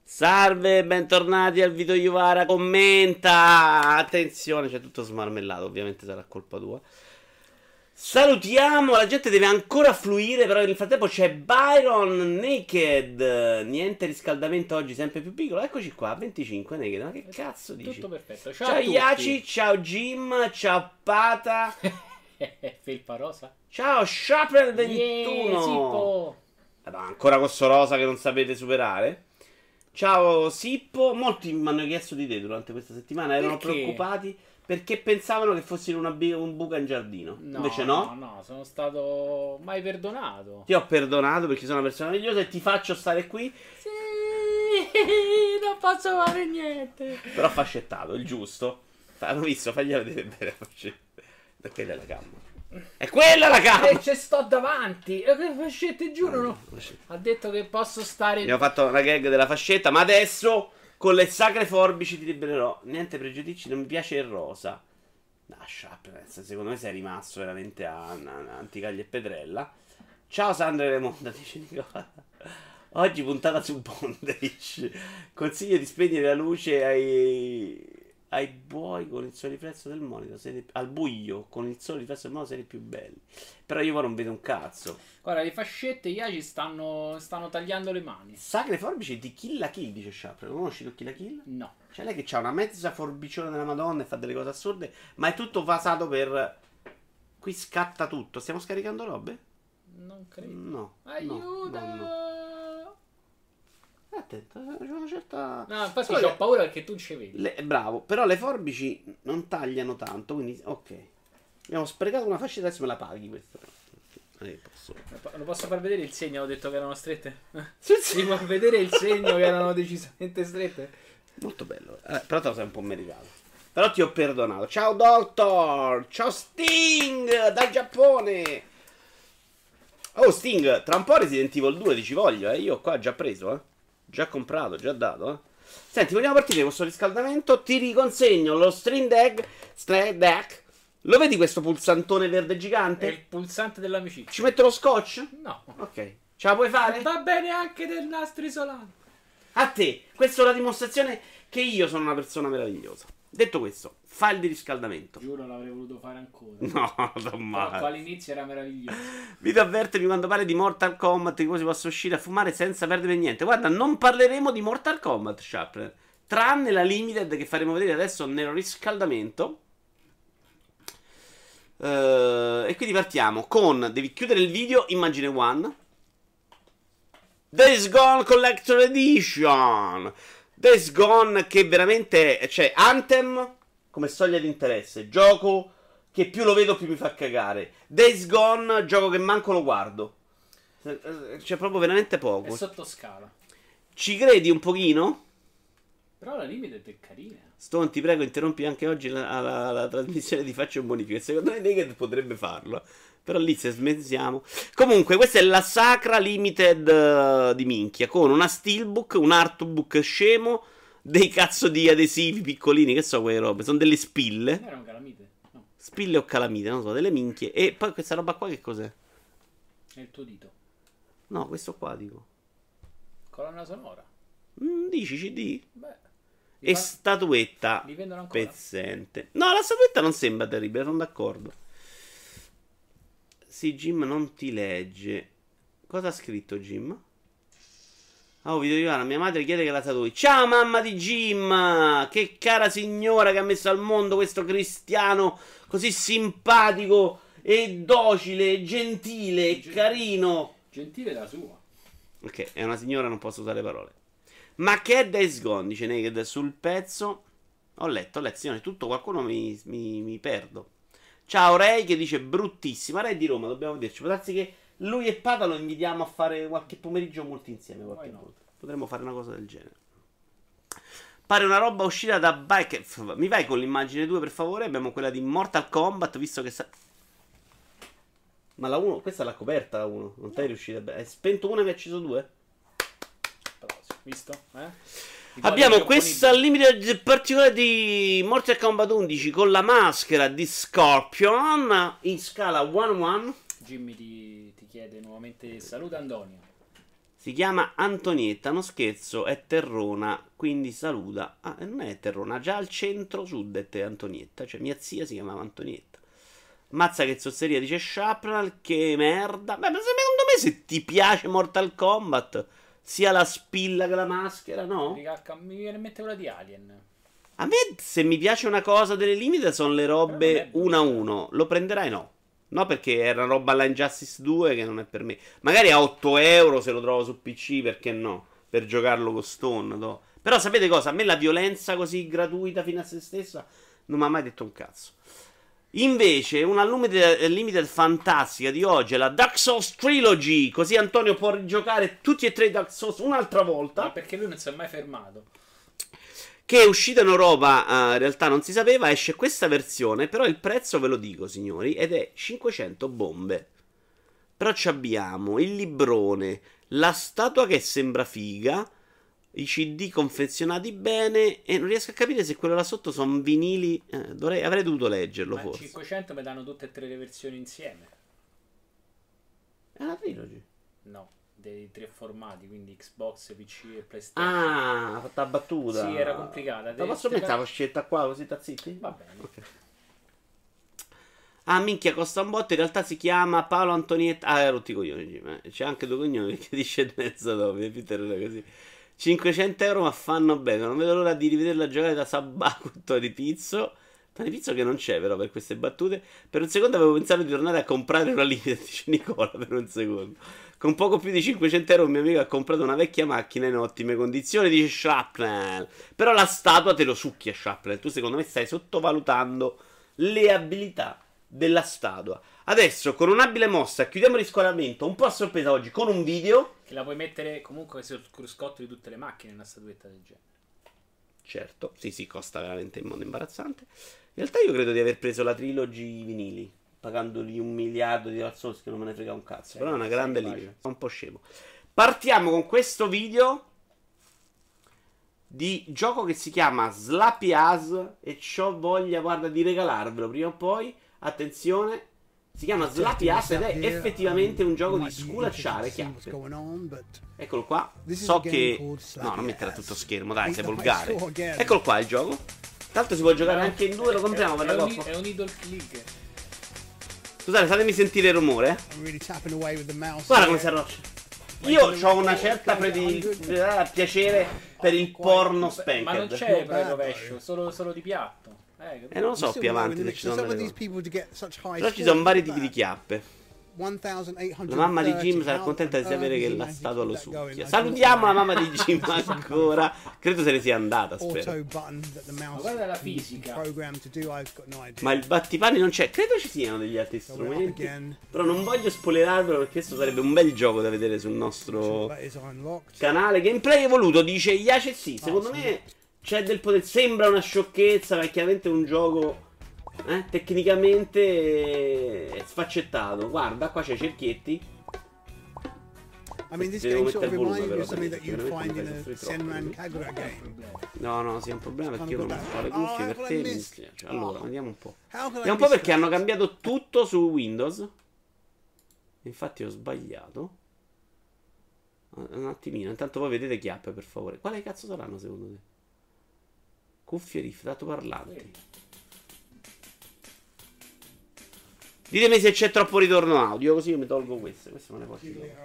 Salve, bentornati al video Iuvara commenta. Attenzione, c'è tutto smarmellato, ovviamente sarà colpa tua. Salutiamo, la gente deve ancora fluire, però nel frattempo c'è Byron Naked. Niente riscaldamento oggi, sempre più piccolo. Eccoci qua, 25 Naked. Ma che cazzo dici? Tutto perfetto. Ciao, Ciao a tutti. Iaci, ciao Jim, ciao Pata. Felpa rosa. Ciao Sharper21. Sippo. Madonna, ancora con sto rosa che non sapete superare. Ciao Sippo, molti mi hanno chiesto di te durante questa settimana, erano Perché? preoccupati perché pensavano che fossi in un buca in giardino. No, Invece no. no, sono stato mai perdonato. Ti ho perdonato perché sono una persona meravigliosa e ti faccio stare qui, Sì, non posso fare niente. però fascettato, il giusto. Hanno visto, fagliela vedere bene la fascetta. Perché è la gamma. È quella la gamma! E ci sto davanti. E che fascette, giuro. No. Ha detto che posso stare. Abbiamo fatto una gag della fascetta, ma adesso con le sacre forbici ti libererò. Niente pregiudizi, non mi piace il rosa. No, secondo me sei rimasto veramente a Anticaglia e Petrella. Ciao Sandra Remonda, dice Nicola. Oggi puntata su Bondage. Consiglio di spegnere la luce ai buoi con il solo riflesso del monitor. Al buio con il solo riflesso del monitor siete più belli. Però io ora non vedo un cazzo. Guarda, le fascette Iaci stanno tagliando le mani. Sacre forbici di Kill la Kill, dice Sharp. Conosci tu Kill la Kill? No. C'è lei che c'ha una mezza forbicione della Madonna e fa delle cose assurde, ma è tutto basato per... Qui scatta tutto. Stiamo scaricando robe? Non credo. No. Aiuto. No. Attento, c'è una certa... No, infatti Solo ho paura perché tu non ci vedi. Bravo, però le forbici non tagliano tanto, quindi... Ok. Abbiamo sprecato una fascia, adesso me la paghi questa. Posso. Lo posso far vedere il segno? Ho detto che erano strette. Sì, Si può vedere il segno che erano decisamente strette. Molto bello. Però te lo sei un po' meritato. Però ti ho perdonato. Ciao Doctor. Ciao Sting dal Giappone. Oh Sting, tra un po' Resident Evil 2 ti ci voglio, Io qua ho già preso, Già comprato, già dato, Senti, vogliamo partire con questo riscaldamento? Ti riconsegno lo Stream Deck. Lo vedi questo pulsantone verde gigante? È il pulsante dell'amicizia. Ci metto lo scotch? No. Ok. Ce la puoi fare? Va bene anche del nastro isolante. A te, questa è la dimostrazione che io sono una persona meravigliosa. Detto questo, fai il di riscaldamento. Giuro l'avrei voluto fare ancora. No, Tommaso. Però all'inizio era meraviglioso. Vi do avvertimi quando parli di Mortal Kombat, di come si possa uscire a fumare senza perdere niente. Guarda, non parleremo di Mortal Kombat, Sharpner. Tranne la Limited che faremo vedere adesso nel riscaldamento. E quindi partiamo con... Devi chiudere il video, immagine one. Days Gone Collector Edition. Days Gone che veramente... Cioè, Anthem come soglia di interesse. Gioco che più lo vedo più mi fa cagare. Days Gone, gioco che manco lo guardo. C'è proprio veramente poco. È sotto scala. Ci credi un pochino? Però la Limited è carina. Stone, ti prego, interrompi anche oggi la trasmissione di Faccio un bonifico. Secondo me Naked potrebbe farlo. Però lì se smezziamo. Comunque, questa è la Sacra Limited di minchia. Con una steelbook, un artbook scemo, dei cazzo di adesivi piccolini. Che so quelle robe? Sono delle spille. Era un calamite? No. Spille o calamite, non so, delle minchie. E poi questa roba qua che cos'è? È il tuo dito. No, questo qua dico. Colonna sonora. Dici CD? Beh. E statuetta Li vendono ancora? pezzente. No, la statuetta non sembra terribile, sono d'accordo. Sì, Jim non ti legge. Cosa ha scritto Jim? Oh, video Ivana, mia madre chiede che la tatui. Ciao mamma di Jim! Che cara signora che ha messo al mondo questo cristiano così simpatico e docile, e gentile e carino. Gentile la sua. Ok, è una signora, non posso usare parole. Ma che è Days Gone, dice Naked sul pezzo. Ho letto, signore, tutto qualcuno mi perdo. Ciao Ray che dice bruttissima. Ray di Roma, dobbiamo vederci. Può darsi che lui e Pata lo invitiamo a fare qualche pomeriggio molto insieme qualche volta. Potremmo fare una cosa del genere. Pare una roba uscita da Bike. Mi vai con l'immagine 2 per favore. Abbiamo quella di Mortal Kombat, visto che ma la 1, questa è la coperta la 1. Non sei riuscita bene. Hai spento una e hai acceso 2? Visto? Abbiamo questa limited particolare di Mortal Kombat 11 con la maschera di Scorpion in scala 1-1. Jimmy ti chiede nuovamente saluta Antonio. Si chiama Antonietta, non scherzo, è terrona, quindi saluta. Ah, non è terrona, già al centro-sud è Antonietta, cioè mia zia si chiamava Antonietta. Mazza che zozzeria, dice Shrapnel, che merda. Beh, ma secondo me se ti piace Mortal Kombat, sia la spilla che la maschera, no? Mi viene in mente quella di Alien. A me, se mi piace una cosa delle limite, sono le robe 1 a 1. Lo prenderai? No. No, perché è una roba alla Injustice 2 che non è per me. Magari a 8 euro se lo trovo su PC, perché no? Per giocarlo con Stone. No? Però sapete cosa? A me la violenza così gratuita fino a se stessa non mi ha mai detto un cazzo. Invece, una limited fantastica di oggi è la Dark Souls Trilogy. Così Antonio può rigiocare tutti e tre i Dark Souls un'altra volta. Ma perché lui non si è mai fermato. Che è uscita in Europa, in realtà non si sapeva, esce questa versione, però il prezzo ve lo dico signori, ed è 500 bombe. Però ci abbiamo il librone, la statua che sembra figa, i CD confezionati bene, e non riesco a capire se quello là sotto sono vinili, avrei dovuto leggerlo. Ma forse. 500 mi danno tutte e tre le versioni insieme. È una trilogy. No. Dei tre formati, quindi Xbox, PC e PlayStation. Ah, ha fatto la battuta. Sì, era complicata. La posso mettere la scelta qua così tazzitti? Va bene. Okay. Ah, minchia, costa un botto. In realtà si chiama Paolo Antonietta. Ah, rotti i coglioni. C'è anche due cognome che dice mezzo dopo. Peter era così. 500 euro, ma fanno bene. Non vedo l'ora di rivederla giocare da Sabacco di Pizzo. Pizzo che non c'è, però, per queste battute. Per un secondo avevo pensato di tornare a comprare una limited, dice Nicola, per un secondo. Con poco più di 500 euro un mio amico ha comprato una vecchia macchina in ottime condizioni, dice Shrapnel. Però la statua te lo succhia, Shrapnel. Tu secondo me stai sottovalutando le abilità della statua. Adesso, con un'abile mossa, chiudiamo il riscolamento un po' a sorpresa oggi con un video. Che la puoi mettere comunque sul cruscotto di tutte le macchine, una statuetta del genere. Certo, sì, costa veramente in modo imbarazzante. In realtà io credo di aver preso la trilogy vinili, pagandoli 1 miliardo di Dark Souls che non me ne frega un cazzo. Sì, però è una grande sì, linea, è un po' scemo. Partiamo con questo video di gioco che si chiama Slappy As e c'ho voglia, guarda, di regalarvelo prima o poi. Attenzione, si chiama Slappy As ed è effettivamente un gioco di sculacciare chiappe. Eccolo qua. So che... No, non mettere a tutto schermo, dai, sei volgare. Eccolo qua il gioco. Tanto si può giocare anche in due, lo compriamo per la coppa. È un idle click. Scusate, fatemi sentire il rumore. Guarda come si arroccia. Io ho una certa piacere per il porno spanker. Ma non c'è per il rovescio, solo di piatto. Non lo so più avanti se ci sono delle cose. Però ci sono vari tipi di chiappe. La mamma di Jim sarà contenta di sapere che la statua lo succhia. Salutiamo la mamma di Jim ancora. Credo se ne sia andata, spero. Ma guarda la fisica. Ma il battipani non c'è. Credo ci siano degli altri strumenti. Però non voglio spoilerarvelo perché questo sarebbe un bel gioco da vedere sul nostro canale. Gameplay evoluto, dice Iace. Sì, secondo me c'è del potere. Sembra una sciocchezza, ma è chiaramente un gioco tecnicamente sfaccettato. Guarda, qua c'è i cerchietti. I mean, this game sort of reminds me of something that you'd find in a Senran Kagura game. No, sì, è un problema perché io non so le cuffie per te. Allora, vediamo un po'. Vediamo un po' perché hanno cambiato tutto su Windows. Infatti ho sbagliato. Un attimino, intanto voi vedete chiappe, per favore. Quale cazzo saranno secondo te? Cuffie riff, dato parlanti. Ditemi se c'è troppo ritorno audio, così io mi tolgo queste. Queste non le posso dire.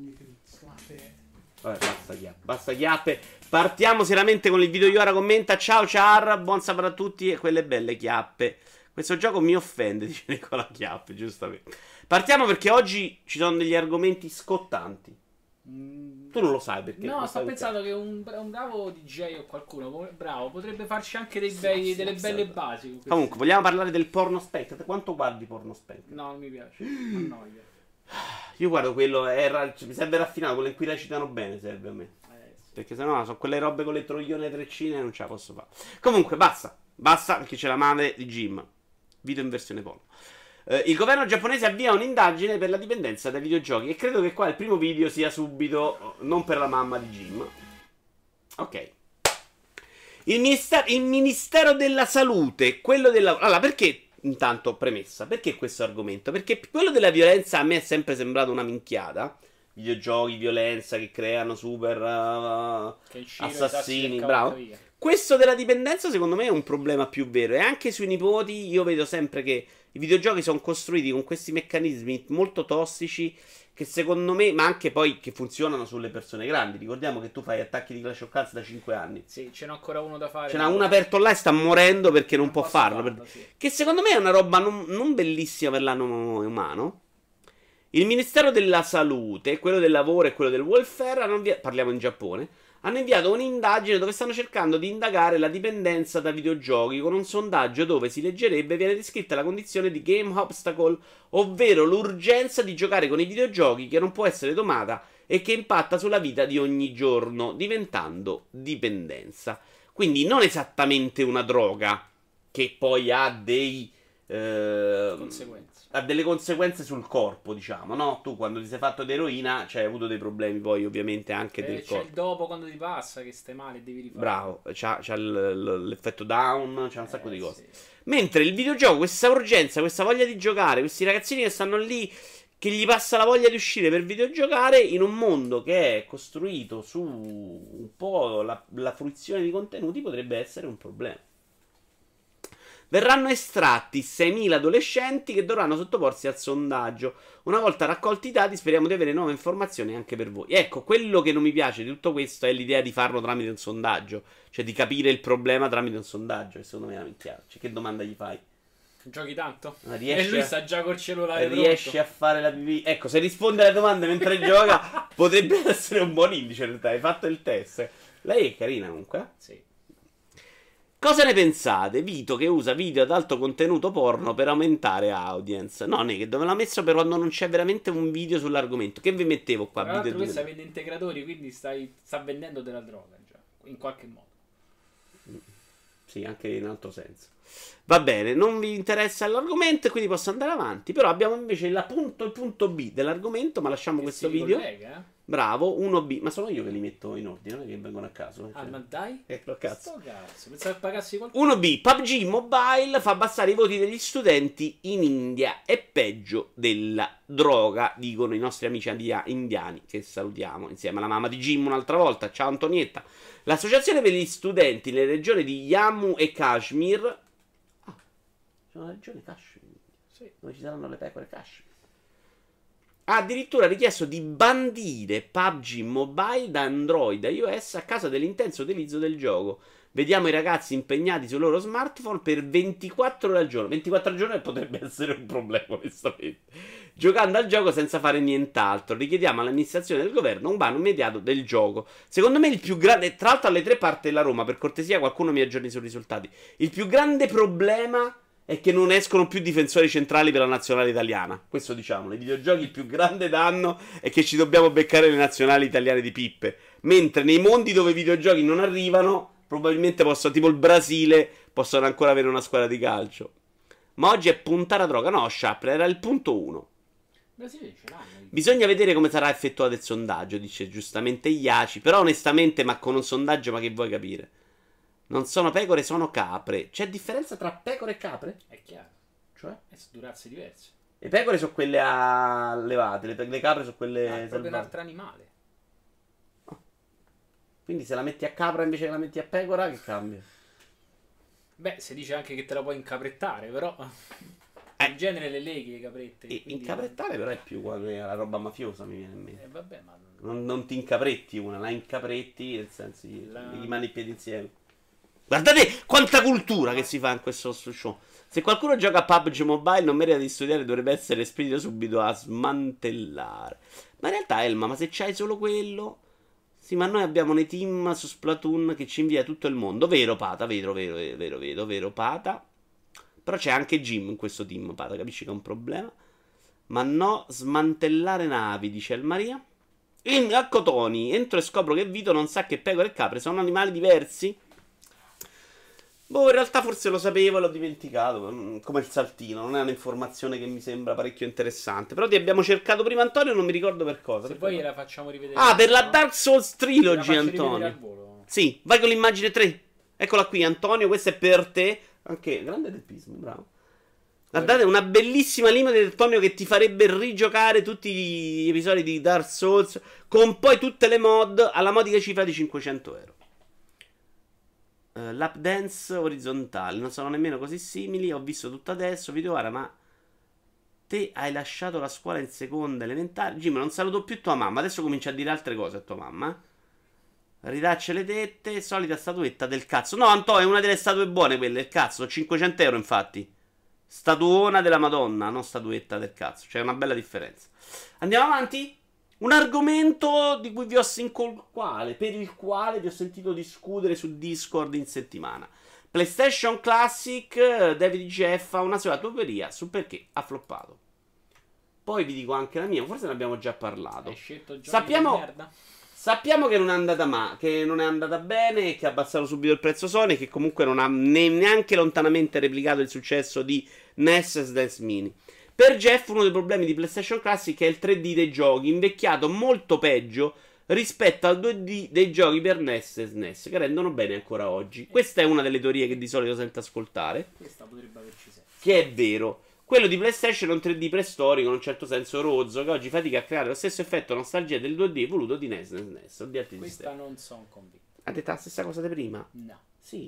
Vabbè, basta chiappe. Partiamo seriamente con il video. Iora commenta: ciao Char, buon sabato a tutti e quelle belle chiappe. Questo gioco mi offende, dice Nicola Chiappe, giustamente. Partiamo perché oggi ci sono degli argomenti scottanti. Tu non lo sai perché. No, sto pensando che un bravo DJ o qualcuno bravo potrebbe farci anche delle belle basi. Comunque, vogliamo parlare del porno spank? Quanto guardi porno spank? No, non mi piace. Annoia. Io guardo quello, mi serve raffinato, quello in cui recitano bene serve a me. Sì. Perché sennò sono quelle robe con le troglione e treccine e non ce la posso fare. Comunque, basta perché c'è la madre di Jim. Video in versione porno. Il governo giapponese avvia un'indagine per la dipendenza dai videogiochi. E credo che qua il primo video sia subito non per la mamma di Jim. Ok. Il Ministero della Salute, quello della... Allora, perché... Intanto, premessa, perché questo argomento? Perché quello della violenza a me è sempre sembrato una minchiata. videogiochi, violenza che creano super assassini, bravo. Via. Questo della dipendenza secondo me è un problema più vero. E anche sui nipoti io vedo sempre che i videogiochi sono costruiti con questi meccanismi molto tossici che secondo me, ma anche poi che funzionano sulle persone grandi. Ricordiamo che tu fai attacchi di Clash of Clans da 5 anni. Sì, ce n'è ancora uno da fare. Ce n'ha uno aperto là e sta morendo perché non può farlo. Sì. Che secondo me è una roba non bellissima per l'animo umano. Il Ministero della Salute, quello del lavoro e quello del welfare, parliamo in Giappone, hanno inviato un'indagine dove stanno cercando di indagare la dipendenza da videogiochi con un sondaggio dove si leggerebbe viene descritta la condizione di game obstacle, ovvero l'urgenza di giocare con i videogiochi che non può essere domata e che impatta sulla vita di ogni giorno, diventando dipendenza. Quindi non esattamente una droga che poi ha dei conseguenze. Ha delle conseguenze sul corpo, diciamo, no? Tu quando ti sei fatto d'eroina c'hai avuto dei problemi poi ovviamente anche del corpo. C'è il dopo quando ti passa che stai male e devi rifare. Bravo, c'ha l'effetto down, c'ha un sacco di cose. Sì. Mentre il videogioco, questa urgenza, questa voglia di giocare, questi ragazzini che stanno lì, che gli passa la voglia di uscire per videogiocare in un mondo che è costruito su un po' la fruizione di contenuti, potrebbe essere un problema. Verranno estratti 6.000 adolescenti che dovranno sottoporsi al sondaggio. Una volta raccolti i dati, speriamo di avere nuove informazioni anche per voi. Ecco, quello che non mi piace di tutto questo è l'idea di farlo tramite un sondaggio, cioè di capire il problema tramite un sondaggio, che secondo me è una minchiata. Cioè, che domanda gli fai? Giochi tanto? E lui sta già col cellulare riesci pronto. a fare la pipì. Ecco, se risponde alle domande mentre gioca, potrebbe essere un buon indice in realtà. Hai fatto il test. Lei è carina comunque. Sì. Cosa ne pensate? Vito che usa video ad alto contenuto porno per aumentare audience. No, che dove l'ha messo per quando non c'è veramente un video sull'argomento. Che vi mettevo qua? Tra l'altro questa vende integratori, quindi sta vendendo della droga già, in qualche modo. Sì, anche in altro senso. Va bene, non vi interessa l'argomento e quindi posso andare avanti. Però abbiamo invece il punto B dell'argomento, ma lasciamo che questo si video. Collega, Bravo, 1B. Ma sono io che li metto in ordine, non è che vengono a caso. Ah, ma dai? Cazzo. Sto cazzo, pensavo che pagassi qualcuno. 1B, PUBG Mobile fa abbassare i voti degli studenti in India. È peggio della droga, dicono i nostri amici indiani, che salutiamo insieme alla mamma di Jim un'altra volta. Ciao Antonietta. L'associazione per gli studenti nelle regioni di Jammu e Kashmir. Ah, c'è una regione Kashmir. Sì. Dove ci saranno le pecore Kashmir. Ha addirittura richiesto di bandire PUBG Mobile da Android e iOS a causa dell'intenso utilizzo del gioco. Vediamo i ragazzi impegnati sul loro smartphone per 24 ore al giorno. 24 ore al giorno potrebbe essere un problema, onestamente. Giocando al gioco senza fare nient'altro. Richiediamo all'amministrazione del governo un bano immediato del gioco. Secondo me il più grande... Tra l'altro alle 3 parte la Roma, per cortesia qualcuno mi aggiorni sui risultati. Il più grande problema è che non escono più difensori centrali per la nazionale italiana. Questo diciamo, nei videogiochi il più grande danno è che ci dobbiamo beccare le nazionali italiane di pippe. Mentre nei mondi dove i videogiochi non arrivano, probabilmente possono, tipo il Brasile, possono ancora avere una squadra di calcio. Ma oggi è puntare a droga. No, Schappler, era il punto 1. Brasile ce l'hanno. Bisogna vedere come sarà effettuato il sondaggio, dice giustamente Iaci. Però onestamente, ma con un sondaggio, ma che vuoi capire? Non sono pecore, sono capre. C'è differenza tra pecore e capre? È chiaro. Cioè? Sono razze diverse. Le pecore sono quelle allevate, le capre sono quelle È proprio un selvatiche. altro animale. Quindi se la metti a capra invece che la metti a pecora, che cambia? Beh, si dice anche che te la puoi incaprettare, però in genere le leghi le caprette. Incaprettare però è più la roba mafiosa, mi viene in mente. Vabbè, ma Non ti incapretti una, la incapretti, nel senso gli mani e piedi insieme. Guardate quanta cultura che si fa in questo show. Se qualcuno gioca a PUBG Mobile non merita di studiare, dovrebbe essere spedito subito a smantellare. Ma in realtà Elma, ma se c'hai solo quello... Sì, ma noi abbiamo nei team su Splatoon che ci invia tutto il mondo. Vero Pata, vero Pata. Però c'è anche Jim in questo team, Pata, capisci che è un problema. Ma no, smantellare navi, dice il Maria. A Cotoni, entro e scopro che Vito non sa che pecore e capre sono animali diversi. Boh, in realtà forse lo sapevo e l'ho dimenticato. Come il saltino, non è un'informazione che mi sembra parecchio interessante. Però ti abbiamo cercato prima, Antonio, non mi ricordo per cosa. Se poi gliela facciamo rivedere. Ah, per la Dark Souls Trilogy, Al Antonio. volo. Sì, vai con l'immagine 3. Eccola qui, Antonio, questa è per te. Anche grande del pismo, bravo. Guardate, una bellissima limited Antonio che ti farebbe rigiocare tutti gli episodi di Dark Souls con poi tutte le mod alla modica cifra di 500 euro. Lap dance orizzontale, non sono nemmeno così simili. Ho visto tutto adesso. Videoara, ma te hai lasciato la scuola in seconda elementare? Jim, non saluto più tua mamma. Adesso comincia a dire altre cose a tua mamma. Ridacce le tette. Solita statuetta del cazzo. No, Antonio, è una delle statue buone quelle del cazzo. 500 euro, infatti. Statuona della Madonna, non statuetta del cazzo. C'è una bella differenza. Andiamo avanti. Un argomento di cui vi ho per il quale vi ho sentito discutere su Discord in settimana. PlayStation Classic, David Jeff ha una sua teoria su perché ha floppato. Poi vi dico anche la mia, forse ne abbiamo già parlato. Hai scelto Sappiamo che non è andata che non è andata bene, che ha abbassato subito il prezzo Sony, che comunque non ha neanche lontanamente replicato il successo di NES e SNES Mini. Per Jeff uno dei problemi di PlayStation Classic è il 3D dei giochi, invecchiato molto peggio rispetto al 2D dei giochi per NES e SNES, che rendono bene ancora oggi. Questa è una delle teorie che di solito sento ascoltare. Questa potrebbe averci senso. Che è vero. Quello di PlayStation è un 3D preistorico, in un certo senso rozzo, che oggi fatica a creare lo stesso effetto nostalgia del 2D voluto di NES e SNES. Questa non sono convinto. Ha detto la stessa cosa di prima? No. Sì.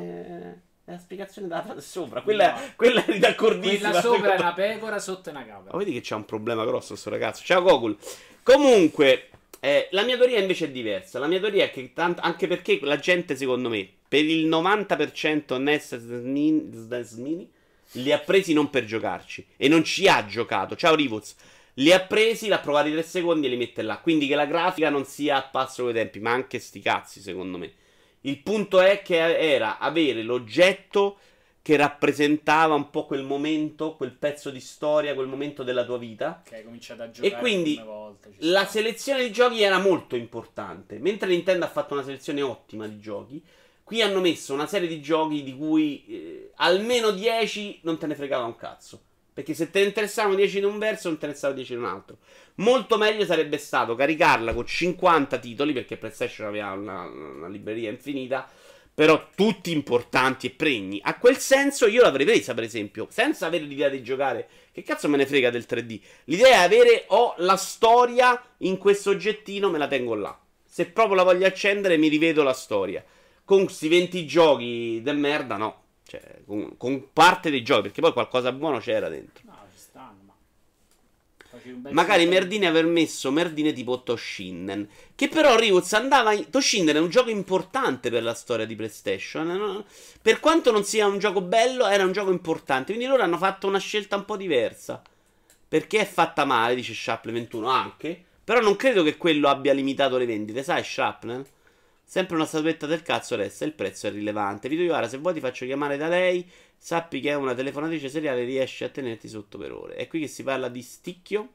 È la spiegazione della frase sopra. Quella è d'accordissima. Quella sopra è una pecora, sotto è una capra. Ma vedi che c'ha un problema grosso sto ragazzo. Ciao Gokul. Comunque, la mia teoria invece è diversa. La mia teoria è che anche perché la gente, secondo me, per il 90% NES e SNES Mini li ha presi non per giocarci e non ci ha giocato. Ciao Rivuz. Li ha presi, l'ha provati 3 secondi e li mette là. Quindi che la grafica non sia a passo coi tempi, ma anche sti cazzi, secondo me. Il punto è che era avere l'oggetto che rappresentava un po' quel momento, quel pezzo di storia, quel momento della tua vita. Che hai cominciato a giocare e quindi volte, la selezione di giochi era molto importante. Mentre Nintendo ha fatto una selezione ottima di giochi, qui hanno messo una serie di giochi di cui almeno 10 non te ne fregava un cazzo. Perché se te ne interessavano 10 in un verso, non te ne interessavano 10 in un altro. Molto meglio sarebbe stato caricarla con 50 titoli, perché PlayStation aveva una libreria infinita, però tutti importanti e pregni. A quel senso io l'avrei presa, per esempio, senza avere l'idea di giocare. Che cazzo me ne frega del 3D? L'idea è avere, la storia in questo oggettino, me la tengo là. Se proprio la voglio accendere, mi rivedo la storia. Con questi 20 giochi de merda, no. Cioè, con parte dei giochi, perché poi qualcosa buono c'era dentro. No, ci stanno, ma magari Merdine aver messo Merdine tipo Toshinden, che però Rivuz andava Toshinden è un gioco importante per la storia di PlayStation, no? Per quanto non sia un gioco bello, era un gioco importante. Quindi loro hanno fatto una scelta un po' diversa, perché è fatta male, dice Shrapnel 21 anche. Però non credo che quello abbia limitato le vendite, sai Shrapnel? Sempre una statuetta del cazzo resta, il prezzo è rilevante. Vito Iovara, se vuoi ti faccio chiamare da lei, sappi che è una telefonatrice seriale, riesce a tenerti sotto per ore. È qui che si parla di sticchio.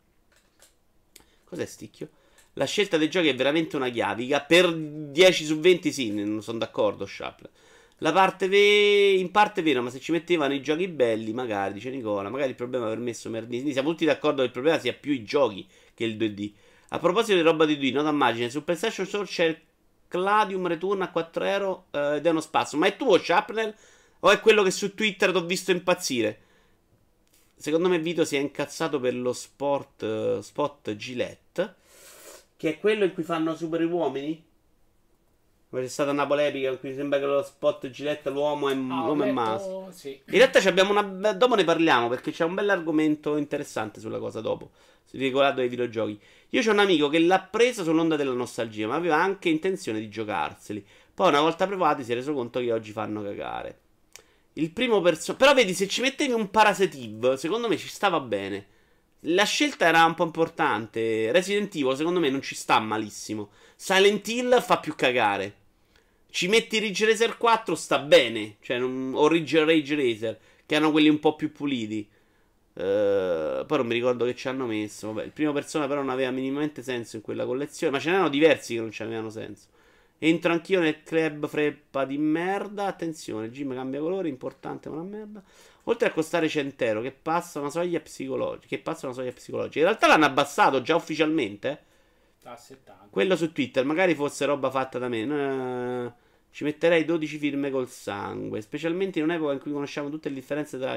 Cos'è sticchio? La scelta dei giochi è veramente una chiavica. Per 10 su 20 sì, non sono d'accordo, Sharp. La parte in parte è vero, ma se ci mettevano i giochi belli, magari, dice Nicola, magari il problema è aver messo Merdini. Siamo tutti d'accordo che il problema sia più i giochi che il 2D. A proposito di roba di 2D, nota immagine, su PlayStation Store c'è il Gladium Return a 4 euro ed è uno spazio. Ma è tuo, Sharpnel? O è quello che su Twitter ti ho visto impazzire? Secondo me Vito si è incazzato per lo spot Gillette, che è quello in cui fanno super uomini. C'è stata una polemica in cui sembra che lo spot Gillette l'uomo è maschio. Sì. In realtà abbiamo dopo ne parliamo, perché c'è un bell'argomento interessante sulla cosa dopo, riguardo ai videogiochi. Io c'ho un amico che l'ha presa sull'onda della nostalgia, ma aveva anche intenzione di giocarseli. Poi una volta provati si è reso conto che oggi fanno cagare. Il primo però vedi, se ci mettevi un Parasitive, secondo me ci stava bene. La scelta era un po' importante. Resident Evil secondo me non ci sta malissimo. Silent Hill fa più cagare. Ci metti Ridge Racer 4 sta bene, cioè o Ridge Racer, che hanno quelli un po' più puliti. Poi non mi ricordo che ci hanno messo. Vabbè, il primo persona però non aveva minimamente senso in quella collezione, ma ce n'erano diversi che non ci avevano senso. Entro anch'io nel club freppa di merda. Attenzione, Jim cambia colore, importante ma una merda. Oltre a costare 100 euro, che passa una soglia psicologica. In realtà l'hanno abbassato già ufficialmente. Sta a 70. Quello su Twitter, magari fosse roba fatta da me. Ci metterei 12 firme col sangue. Specialmente in un'epoca in cui conosciamo tutte le differenze tra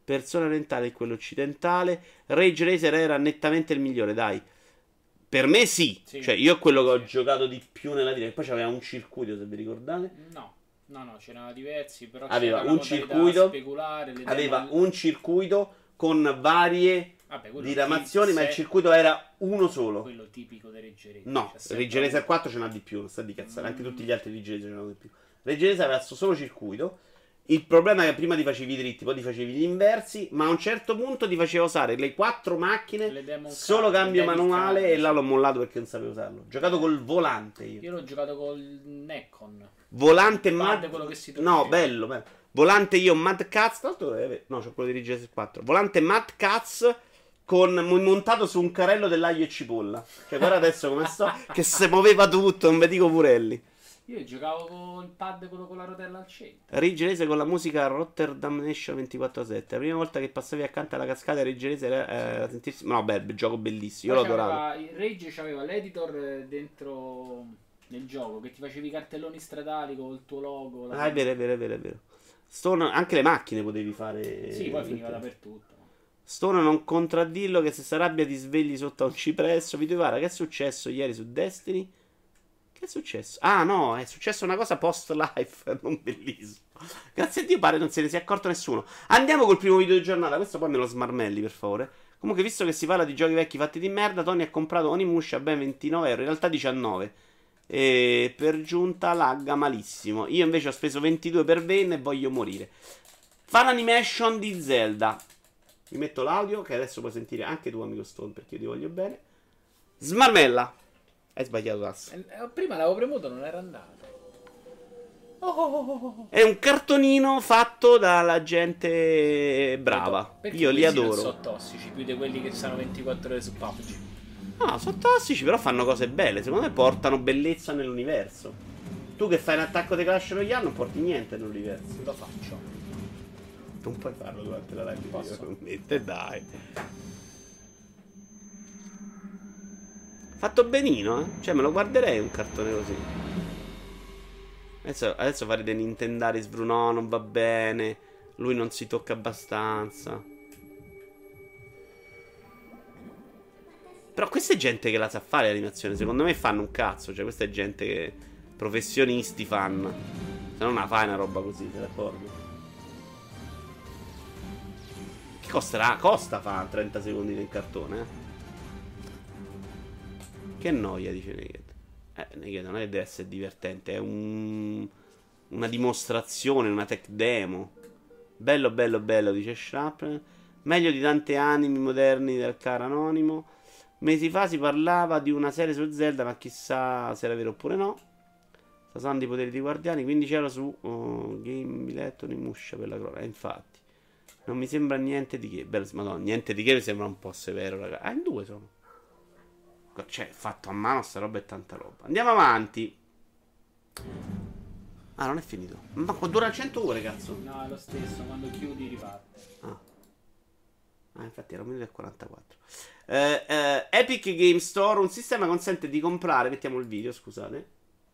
persona orientale e quello occidentale. Rage Racer era nettamente il migliore, dai. Per me sì. Cioè io è quello che ho giocato di più nella vita. E poi c'aveva un circuito, se vi ricordate. No, c'erano diversi, però aveva c'era un circuito speculare, aveva un circuito con varie diramazioni, ma il circuito era uno solo. Quello tipico dei Ridge Racer. No, Ridge Racer 4 ce n'ha di più, non sta di cazzare, anche tutti gli altri Ridge Racer ce n'hanno di più. Ridge Racer aveva questo solo circuito. Il problema è che prima ti facevi i dritti, poi ti facevi gli inversi, ma a un certo punto ti faceva usare le 4 macchine, solo cambio manuale, e là l'ho mollato perché non sapevo usarlo. Ho giocato col volante io. Io l'ho giocato col Neccon. Volante quello che si no, bello. Volante io Mad Cats, no, c'ho quello di Ridge 4. Volante Mad Cats montato su un carrello dell'aglio e cipolla. Cioè guarda adesso come sto, che se muoveva tutto, non vi dico purelli. Io giocavo con il pad, quello con la rotella al centro. Ridge Racer con la musica Rotterdam Nation 24/7. La prima volta che passavi accanto alla cascata Ridge Racer era sentirsi... No, beh, gioco bellissimo, io l'ho adorato. Il Rage c'aveva l'editor dentro nel gioco, che ti facevi i cartelloni stradali con il tuo logo. È vero. Stone, anche le macchine potevi fare. Sì, poi finiva dappertutto. Stone, non contraddillo che se si arrabbia ti svegli sotto a un cipresso. Video Vara, che è successo ieri su Destiny? Che è successo? Ah no, è successo una cosa post-life, non bellissimo. Grazie a Dio pare non se ne sia accorto nessuno. Andiamo col primo video di giornata, questo poi me lo smarmelli per favore. Comunque, visto che si parla di giochi vecchi fatti di merda, Tony ha comprato Onimusha a ben 29 euro, in realtà 19. E per giunta lagga malissimo. Io invece ho speso 22 per Vayne e voglio morire. Fan animation di Zelda. Mi metto l'audio che adesso puoi sentire anche tu, amico Stone, perché io ti voglio bene. Smarmella. Hai sbagliato tasto. Prima l'avevo premuto, non era andato. È un cartonino fatto dalla gente brava. Io li adoro. Non sono tossici più di quelli che stanno 24 ore su PUBG. No, sono tossici, però fanno cose belle. Secondo me portano bellezza nell'universo. Tu che fai un attacco di Clash Royale non porti niente nell'universo. Lo faccio. Non puoi farlo durante la live. Posso? Dai. Fatto benino, eh. Cioè, me lo guarderei un cartone così. Adesso farete Nintendari Sbruno, non va bene. Lui non si tocca abbastanza. Però questa è gente che la sa fare l'animazione. Secondo me fanno un cazzo. Cioè, questa è gente che... professionisti fanno. Se non la fai una roba così, sei d'accordo? Che costerà? Costa fa 30 secondi nel cartone, eh. Che noia, dice Naked. Naked non è che deve essere divertente. È una dimostrazione, una tech demo. Bello, dice Shrapnel. Meglio di tanti anime moderni del caro anonimo. Mesi fa si parlava di una serie su Zelda, ma chissà se era vero oppure no. Sasando i poteri dei guardiani, 15 euro su Game Biletto Onimusha per la cronaca. Infatti non mi sembra niente di che. Bello, madonna, niente di che mi sembra un po' severo, raga. Ah, in due sono. Cioè, fatto a mano sta roba è tanta roba. Andiamo avanti. Ah, non è finito. Ma dura 100 ore, cazzo. No, è lo stesso, quando chiudi riparte. Infatti era 1 minuto e 44. Epic Game Store, un sistema consente di comprare. Mettiamo il video, scusate.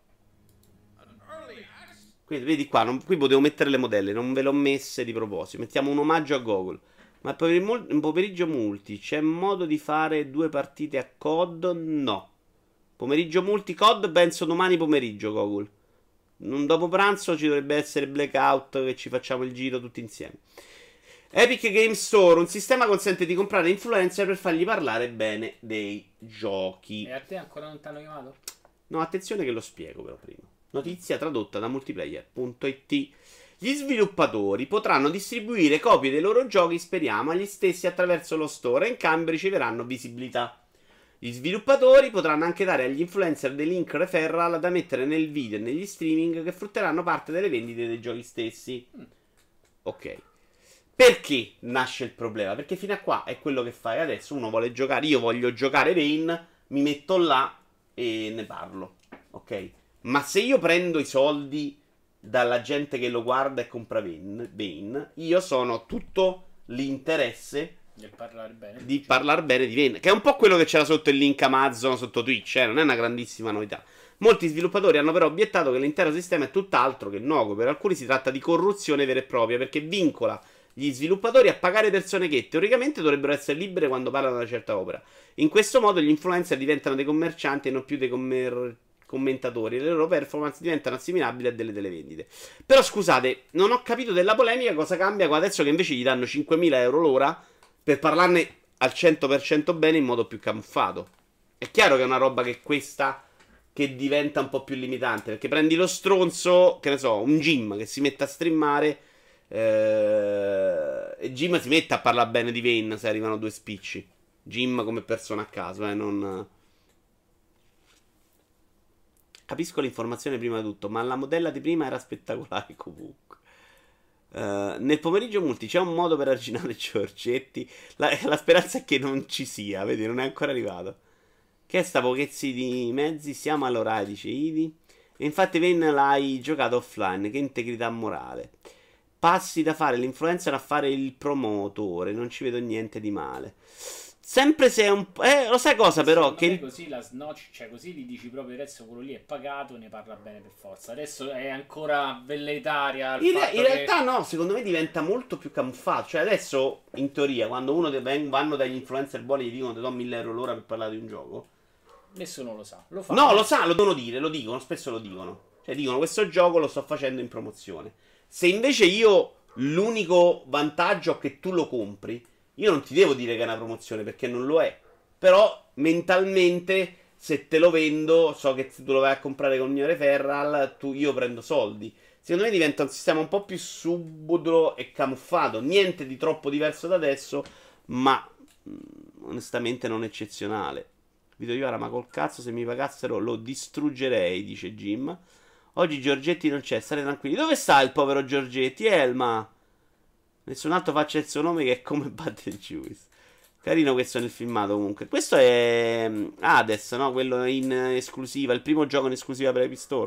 Quindi vedi qua, qui potevo mettere le modelle, non ve l'ho messe di proposito. Mettiamo un omaggio a Google. Ma per un pomeriggio multi c'è modo di fare 2 partite a COD? No. Pomeriggio multi COD penso domani pomeriggio, Google. Dopo pranzo ci dovrebbe essere Blackout, che ci facciamo il giro tutti insieme. Epic Game Store, un sistema consente di comprare influencer per fargli parlare bene dei giochi. E a te ancora non ti hanno chiamato? No, attenzione che lo spiego però prima. Notizia tradotta da multiplayer.it. Gli sviluppatori potranno distribuire copie dei loro giochi, speriamo, agli stessi attraverso lo store e in cambio riceveranno visibilità. Gli sviluppatori potranno anche dare agli influencer dei link referral da mettere nel video e negli streaming che frutteranno parte delle vendite dei giochi stessi. Ok. Perché nasce il problema? Perché fino a qua è quello che fai adesso. Uno vuole giocare, io voglio giocare Vayne, mi metto là e ne parlo. Ok? Ma se io prendo i soldi dalla gente che lo guarda e compra Vayne, io sono tutto l'interesse di parlare bene di Vayne, che è un po' quello che c'era sotto il link Amazon, sotto Twitch, non è una grandissima novità. Molti sviluppatori hanno però obiettato che l'intero sistema è tutt'altro che innocuo. Per alcuni si tratta di corruzione vera e propria, perché vincola gli sviluppatori a pagare persone che teoricamente dovrebbero essere libere quando parlano di una certa opera. In questo modo gli influencer diventano dei commercianti e non più dei commentatori, e le loro performance diventano assimilabili a delle televendite. Però scusate, non ho capito della polemica cosa cambia adesso che invece gli danno 5.000 euro l'ora per parlarne al 100% bene in modo più camuffato. È chiaro che è una roba che questa che diventa un po' più limitante, perché prendi lo stronzo, che ne so, un Jim che si mette a streamare e Jim si mette a parlare bene di Vayne se arrivano due spicci. Jim come persona a caso, non... Capisco l'informazione prima di tutto, ma la modella di prima era spettacolare comunque. Nel pomeriggio multi c'è un modo per arginare Giorgetti. La speranza è che non ci sia, vedi, non è ancora arrivato. Che sta pochezzi di mezzi, siamo all'orario, dice Ivi. E infatti Vayne l'hai giocato offline, che integrità morale. Passi da fare l'influencer a fare il promotore, non ci vedo niente di male. Sempre se è un po'... lo sai cosa però? Che così la snocci, cioè così gli dici proprio adesso quello lì è pagato, ne parla bene per forza. Adesso è ancora velleitaria. In realtà no, secondo me diventa molto più camuffato. Cioè adesso, in teoria, quando uno vanno dagli influencer buoni e gli dicono ti do 1.000 euro l'ora per parlare di un gioco, nessuno lo sa. Lo fa. No, lo sa, lo devono dire, lo dicono, spesso lo dicono. Cioè dicono questo gioco lo sto facendo in promozione. Se invece io l'unico vantaggio è che tu lo compri, io non ti devo dire che è una promozione perché non lo è. Però mentalmente se te lo vendo, so che tu lo vai a comprare con il mio referral, io prendo soldi. Secondo me diventa un sistema un po' più subdolo e camuffato. Niente di troppo diverso da adesso, ma onestamente non eccezionale. Vito Iovara, ma col cazzo se mi pagassero lo distruggerei, dice Jim. Oggi Giorgetti non c'è, state tranquilli. Dove sta il povero Giorgetti? Elma. Nessun altro faccia il suo nome che è come Battlejuice. Carino questo nel filmato comunque. Questo è Hades, no? Quello in esclusiva, il primo gioco in esclusiva per Epic Store.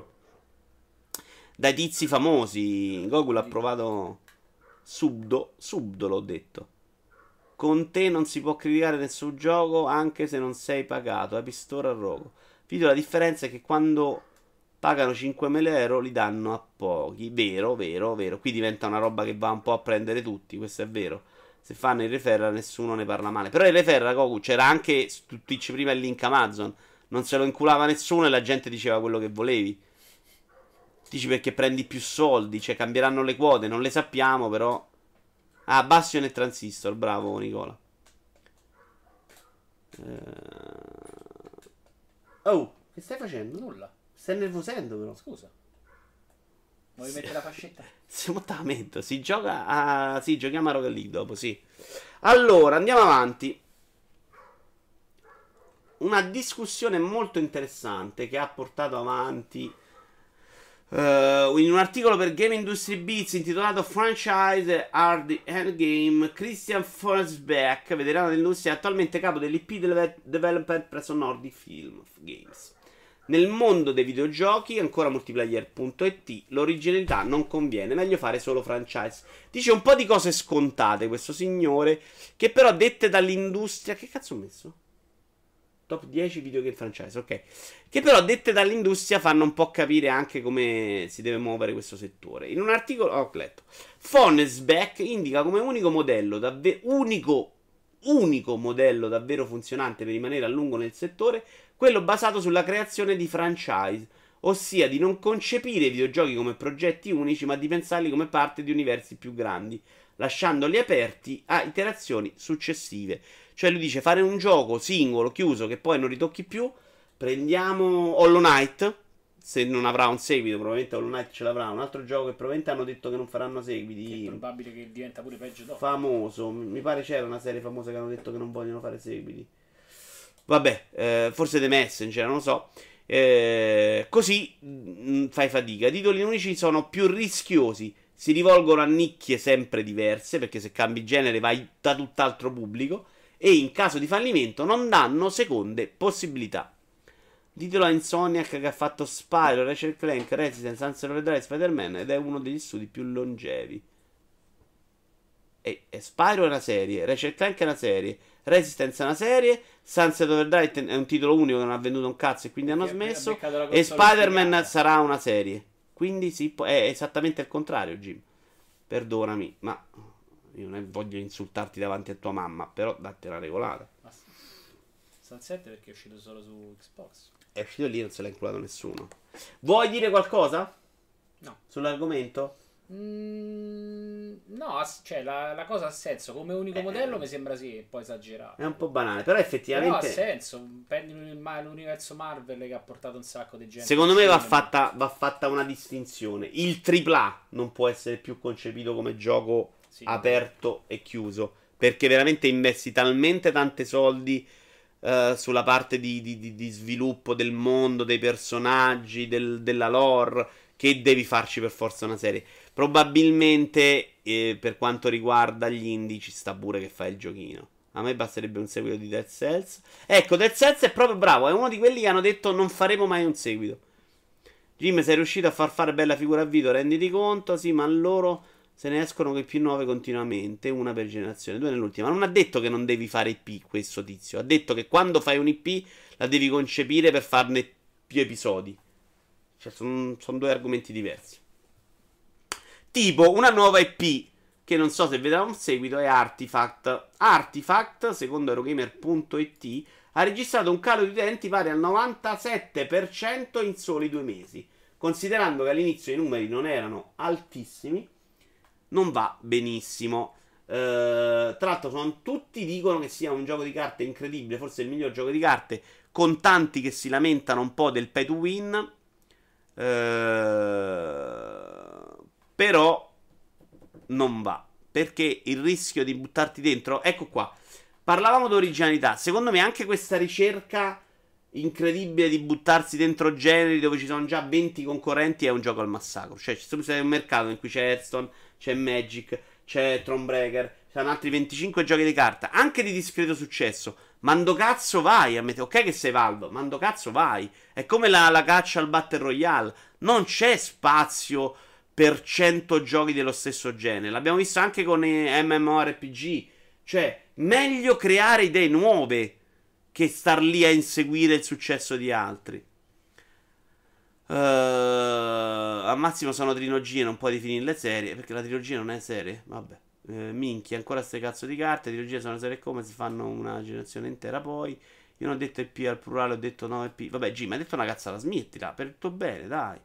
Dai tizi famosi. Goku l'ha provato subdolo, l'ho detto. Con te non si può criticare nessun gioco anche se non sei pagato. Epic Store a rogo. Video, la differenza è che quando pagano 5.000 euro li danno a pochi. Vero, vero, vero. Qui diventa una roba che va un po' a prendere tutti. Questo è vero. Se fanno il referral nessuno ne parla male. Però il referral, Goku, c'era anche su Twitch prima il link Amazon. Non se lo inculava nessuno e la gente diceva quello che volevi. Dici perché prendi più soldi. Cioè cambieranno le quote. Non le sappiamo però. Ah, Bastion e Transistor. Bravo Nicola. Oh, che stai facendo? Nulla. Stai nervosendo però. Scusa. Vuoi mettere la fascetta? Siamo tamento. Si gioca a... Sì, giochiamo a Rocket League dopo, sì. Allora, andiamo avanti. Una discussione molto interessante che ha portato avanti in un articolo per Game Industry Beats intitolato Franchise Are the Endgame. Christian Forsberg, veterano dell'industria, è attualmente capo dell'IP Development presso Nordic Film Games. Nel mondo dei videogiochi, ancora multiplayer.it, l'originalità non conviene, meglio fare solo franchise. Dice un po' di cose scontate questo signore, che però dette dall'industria... Che cazzo ho messo? Top 10 videogame franchise, ok. Che però dette dall'industria fanno un po' capire anche come si deve muovere questo settore. In un articolo ho letto: Forsberg indica come unico modello unico modello davvero funzionante per rimanere a lungo nel settore quello basato sulla creazione di franchise, ossia di non concepire i videogiochi come progetti unici, ma di pensarli come parte di universi più grandi, lasciandoli aperti a iterazioni successive. Cioè lui dice fare un gioco singolo, chiuso, che poi non ritocchi più. Prendiamo Hollow Knight, se non avrà un seguito, probabilmente Hollow Knight ce l'avrà. Un altro gioco che probabilmente hanno detto che non faranno seguiti. È probabile che diventa pure peggio dopo. Famoso, mi pare c'era una serie famosa che hanno detto che non vogliono fare seguiti. Vabbè, forse The Messenger, non lo so. Così fai fatica. I titoli unici sono più rischiosi, si rivolgono a nicchie sempre diverse, perché se cambi genere vai da tutt'altro pubblico, e in caso di fallimento non danno seconde possibilità. Titolo a Insomniac che ha fatto Spyro, Ratchet Clank, Resistance, Sunset Overdrive, Spider-Man, ed è uno degli studi più longevi. E Spyro è una serie, Ratchet Clank è una serie, Resistance è una serie, Sunset Overdrive è un titolo unico che non ha venduto un cazzo e quindi hanno smesso, e Spider-Man sarà una serie. Quindi sì, è esattamente il contrario, Jim. Perdonami, ma Io non voglio insultarti davanti a tua mamma, però datti una regolata. Sunset perché è uscito solo su Xbox. È uscito lì, non se l'ha inculato nessuno. Vuoi dire qualcosa? No. Sull'argomento? No, cioè la cosa ha senso. Come unico modello mi sembra sì, un po' esagerato. È un po' banale, però effettivamente... Però ha senso. Prendi l'universo Marvel che ha portato un sacco di gente. Secondo me va fatta una distinzione. Il AAA non può essere più concepito come gioco aperto e chiuso, perché veramente investi talmente tante soldi sulla parte di sviluppo del mondo, dei personaggi, della lore, che devi farci per forza una serie. Probabilmente per quanto riguarda gli indie ci sta pure che fai il giochino. A me basterebbe un seguito di Dead Cells. Ecco, Dead Cells è proprio bravo, è uno di quelli che hanno detto non faremo mai un seguito. Jim, sei riuscito a far fare bella figura a Vito, renditi conto? Sì, ma loro se ne escono con più nuove continuamente, una per generazione, 2 nell'ultima. Non ha detto che non devi fare IP questo tizio, ha detto che quando fai un IP la devi concepire per farne più episodi. Cioè, sono due argomenti diversi. Tipo, una nuova IP che non so se vedrà un seguito è Artifact. Artifact, secondo Eurogamer.it, ha registrato un calo di utenti pari al 97% in soli 2 mesi. Considerando che all'inizio i numeri non erano altissimi, non va benissimo. Tra l'altro tutti dicono che sia un gioco di carte incredibile, forse il miglior gioco di carte, con tanti che si lamentano un po' del pay to win. Però non va, perché il rischio di buttarti dentro, ecco qua, parlavamo di originalità, secondo me anche questa ricerca incredibile di buttarsi dentro generi dove ci sono già 20 concorrenti è un gioco al massacro. Cioè c'è un mercato in cui c'è Hearthstone, c'è Magic, c'è Thronebreaker, ci sono altri 25 giochi di carta, anche di discreto successo. Mando cazzo vai, ok che sei Valve, mando cazzo vai. È come la caccia al Battle Royale, non c'è spazio per 100 giochi dello stesso genere. L'abbiamo visto anche con i MMORPG. Cioè, meglio creare idee nuove che star lì a inseguire il successo di altri. Al massimo sono trilogie, non puoi definire le serie, perché la trilogia non è serie. Vabbè. Minchia, ancora ste cazzo di carte. Trilogie sono serie come si fanno una generazione intera poi. Io non ho detto EP al plurale, ho detto no EP. Vabbè, G, ma hai detto una cazzata, smettila, per il tuo bene, dai.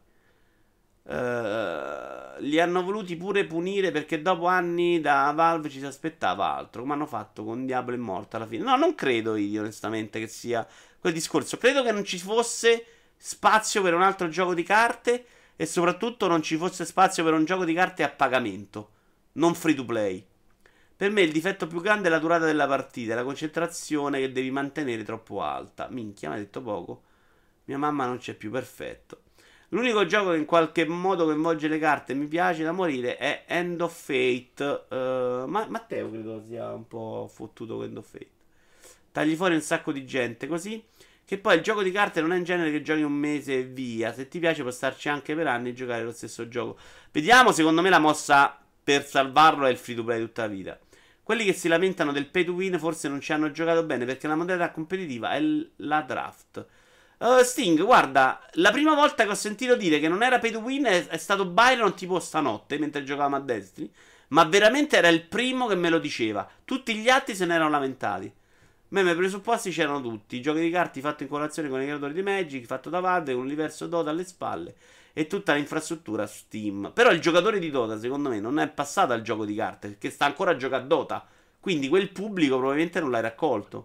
Li hanno voluti pure punire perché dopo anni da Valve ci si aspettava altro, come hanno fatto con Diablo Immortal alla fine. No, non credo io onestamente che sia quel discorso. Credo che non ci fosse spazio per un altro gioco di carte e soprattutto non ci fosse spazio per un gioco di carte a pagamento, non free to play. Per me il difetto più grande è la durata della partita, la concentrazione che devi mantenere troppo alta. Minchia, mi ha detto poco. Mia mamma non c'è più, perfetto. L'unico gioco che in qualche modo coinvolge le carte e mi piace da morire è End of Fate. Ma Matteo credo sia un po' fottuto con End of Fate. Tagli fuori un sacco di gente così. Che poi il gioco di carte non è in genere che giochi un mese e via. Se ti piace puoi starci anche per anni e giocare lo stesso gioco. Vediamo, secondo me la mossa per salvarlo è il free to play tutta la vita. Quelli che si lamentano del pay to win forse non ci hanno giocato bene perché la modalità competitiva è la draft. Sting, guarda, la prima volta che ho sentito dire che non era pay to win è stato Byron tipo stanotte mentre giocavamo a Destiny. Ma veramente era il primo che me lo diceva. Tutti gli altri se ne erano lamentati. Ma i presupposti c'erano tutti. I giochi di carte fatti in colazione con i creatori di Magic, fatto da Valve, con l'universo Dota alle spalle e tutta l'infrastruttura Steam. Però il giocatore di Dota, secondo me, non è passato al gioco di carte perché sta ancora a giocare a Dota. Quindi quel pubblico probabilmente non l'hai raccolto.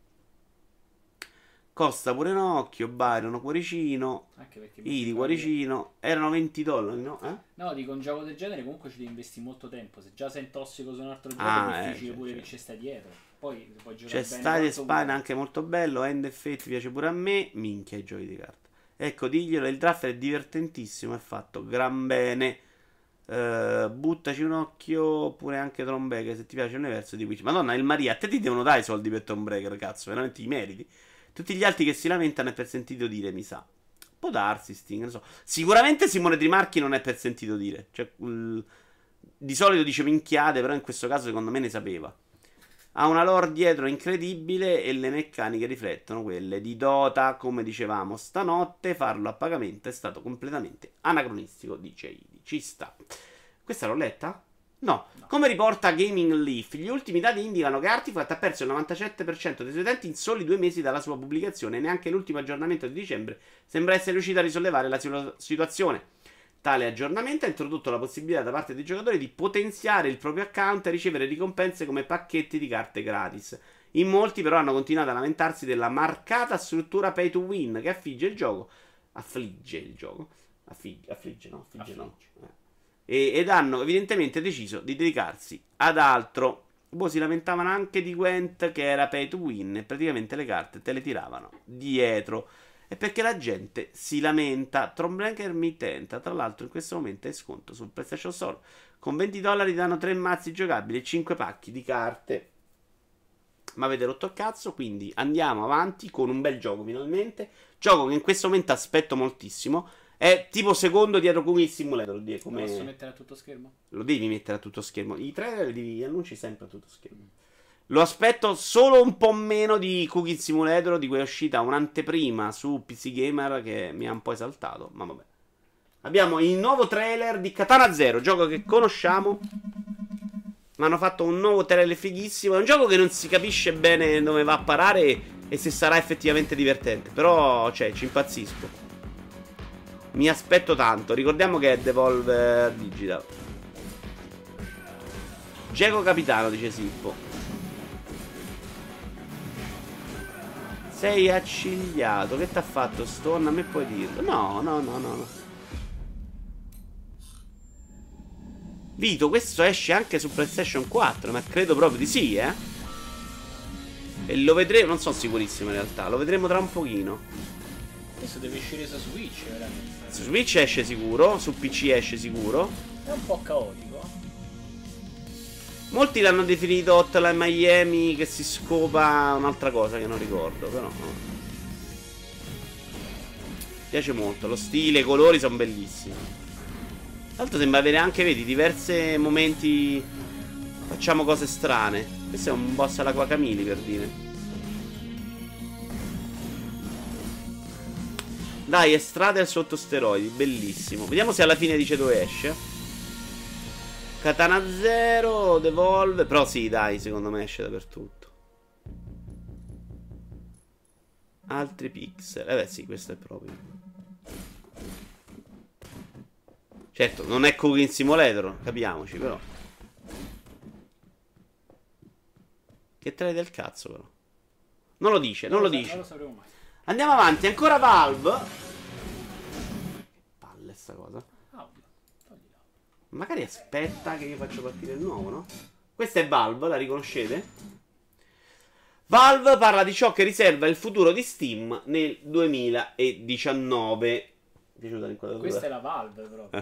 Costa pure Nocchio, Byron, Cuoricino, Idi, Cuoricino. Erano $20, no? No, dico un gioco del genere comunque ci devi investire molto tempo. Se già sei in tossico su un altro gioco è difficile pure che ci stai dietro. Poi puoi giocare c'è Stadia Spine anche molto bello. End of Fate piace pure a me. Minchia i giochi di carta. Ecco, diglielo, il draft è divertentissimo, è fatto gran bene. Buttaci un occhio. Oppure anche Thronebreaker se ti piace l'universo di Witch. Madonna, il Maria, a te ti devono dare i soldi per Thronebreaker, cazzo, veramente i meriti. Tutti gli altri che si lamentano è per sentito dire, mi sa. Può darsi, Sting, non so. Sicuramente Simone Trimarchi non è per sentito dire. Cioè, di solito dice minchiate, però in questo caso secondo me ne sapeva. Ha una lore dietro incredibile e le meccaniche riflettono quelle di Dota. Come dicevamo stanotte, farlo a pagamento è stato completamente anacronistico, dice Idi. Ci sta. Questa l'ho letta? No. Come riporta Gaming Leaf, gli ultimi dati indicano che Artifact ha perso il 97% dei suoi utenti in soli 2 mesi dalla sua pubblicazione e neanche l'ultimo aggiornamento di dicembre sembra essere riuscito a risollevare la situazione. Tale aggiornamento ha introdotto la possibilità da parte dei giocatori di potenziare il proprio account e ricevere ricompense come pacchetti di carte gratis. In molti però hanno continuato a lamentarsi della marcata struttura pay to win che affligge il gioco. Ed hanno evidentemente deciso di dedicarsi ad altro. Si lamentavano anche di Gwent che era pay to win e praticamente le carte te le tiravano dietro. E perché la gente si lamenta. Thronebreaker mi tenta. Tra l'altro in questo momento è sconto sul PlayStation Store. Con $20 danno 3 mazzi giocabili e 5 pacchi di carte. Ma avete rotto il cazzo. Quindi andiamo avanti con un bel gioco finalmente. Gioco che in questo momento aspetto moltissimo. È tipo secondo dietro Cooking Simulator. Lo posso mettere a tutto schermo? Lo devi mettere a tutto schermo. I trailer li annunci sempre a tutto schermo. Lo aspetto solo un po' meno di Cooking Simulator, di cui è uscita un'anteprima su PC Gamer che mi ha un po' esaltato. Ma vabbè. Abbiamo il nuovo trailer di Katana Zero, gioco che conosciamo. Ma hanno fatto un nuovo trailer fighissimo. È un gioco che non si capisce bene dove va a parare e se sarà effettivamente divertente. Però, cioè, ci impazzisco. Mi aspetto tanto. Ricordiamo che è Devolver Digital. Geco Capitano, dice Sippo. Sei accigliato. Che t'ha fatto Stone? A me puoi dirlo. No. Vito, questo esce anche su PlayStation 4. Ma credo proprio di sì, E lo vedremo. Non sono sicurissimo in realtà. Lo vedremo tra un pochino. Questo deve uscire su Switch, veramente. Su Switch esce sicuro. Su PC esce sicuro. È un po' caotico. Molti l'hanno definito Hotline Miami, che si scopa un'altra cosa che non ricordo, però no. Piace molto, lo stile, i colori sono bellissimi. Tra l'altro sembra avere anche, vedi, diversi momenti. Facciamo cose strane. Questo è un boss alla Guacamole, per dire. Dai, è Stradel sotto steroidi, bellissimo. Vediamo se alla fine dice dove esce. Katana Zero, Devolve. Però sì, dai, secondo me esce dappertutto. Altri pixel. Beh sì, questo è proprio. Certo, non è Cooking Simulator, capiamoci, però. Che trailer del cazzo, però. Non lo dice, non lo dice. Non lo sapremo mai. Andiamo avanti, ancora Valve. Che palle sta cosa. Magari aspetta che io faccio partire il nuovo, no? Questa è Valve, la riconoscete? Valve parla di ciò che riserva il futuro di Steam nel 2019. Mi è piaciuta l'inquadratura? Questa è la Valve, proprio.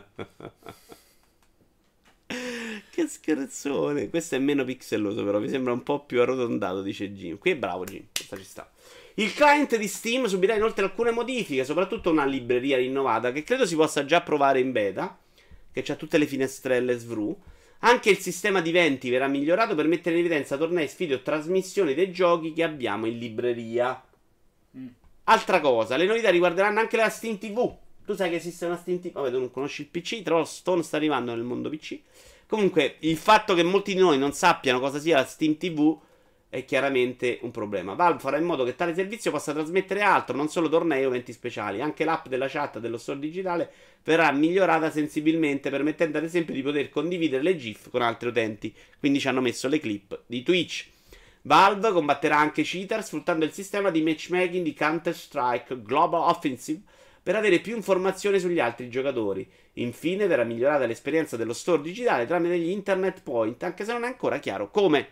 Che scherzone. Questo è meno pixelloso, però mi sembra un po' più arrotondato, dice Jim. Qui è bravo Jim, questa ci sta. Il client di Steam subirà inoltre alcune modifiche, soprattutto una libreria rinnovata che credo si possa già provare in beta, che c'ha tutte le finestrelle SVRU. Anche il sistema di eventi verrà migliorato per mettere in evidenza tornei, sfide o trasmissioni dei giochi che abbiamo in libreria. Altra cosa, le novità riguarderanno anche la Steam TV. Tu sai che esiste una Steam TV? Vabbè, tu non conosci il PC, però Stone sta arrivando nel mondo PC. Comunque, il fatto che molti di noi non sappiano cosa sia la Steam TV è chiaramente un problema. Valve farà in modo che tale servizio possa trasmettere altro, non solo tornei o eventi speciali. Anche l'app della chat dello store digitale verrà migliorata sensibilmente, permettendo ad esempio di poter condividere le GIF con altri utenti. Quindi ci hanno messo le clip di Twitch. Valve combatterà anche cheater sfruttando il sistema di matchmaking di Counter-Strike Global Offensive per avere più informazioni sugli altri giocatori. Infine verrà migliorata l'esperienza dello store digitale tramite gli internet point, anche se non è ancora chiaro come.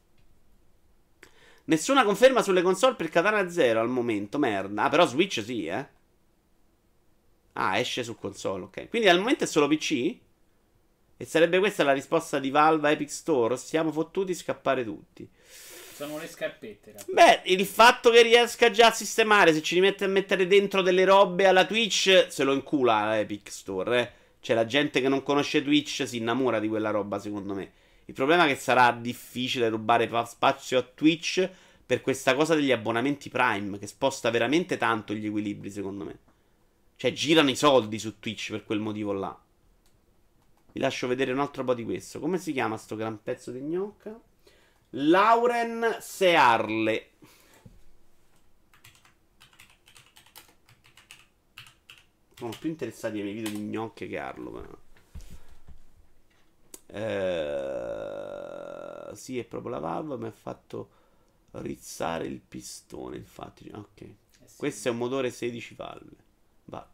Nessuna conferma sulle console per Katana Zero al momento, merda. Ah, però Switch sì, Ah, esce su console, ok. Quindi al momento è solo PC? E sarebbe questa la risposta di Valve a Epic Store? Siamo fottuti, scappare tutti. Sono le scarpette. Beh, il fatto che riesca già a sistemare, se ci rimette a mettere dentro delle robe alla Twitch, se lo incula Epic Store, Cioè la gente che non conosce Twitch si innamora di quella roba, secondo me. Il problema è che sarà difficile rubare spazio a Twitch per questa cosa degli abbonamenti Prime, che sposta veramente tanto gli equilibri, secondo me. Cioè girano i soldi su Twitch per quel motivo là. Vi lascio vedere un altro po' di questo. Come si chiama sto gran pezzo di gnocca? Lauren Searle. Sono più interessati ai miei video di gnocche che Arlo. Sì, è proprio la valva. Mi ha fatto rizzare il pistone. Infatti, ok. Sì. Questo è un motore 16 valve. Va.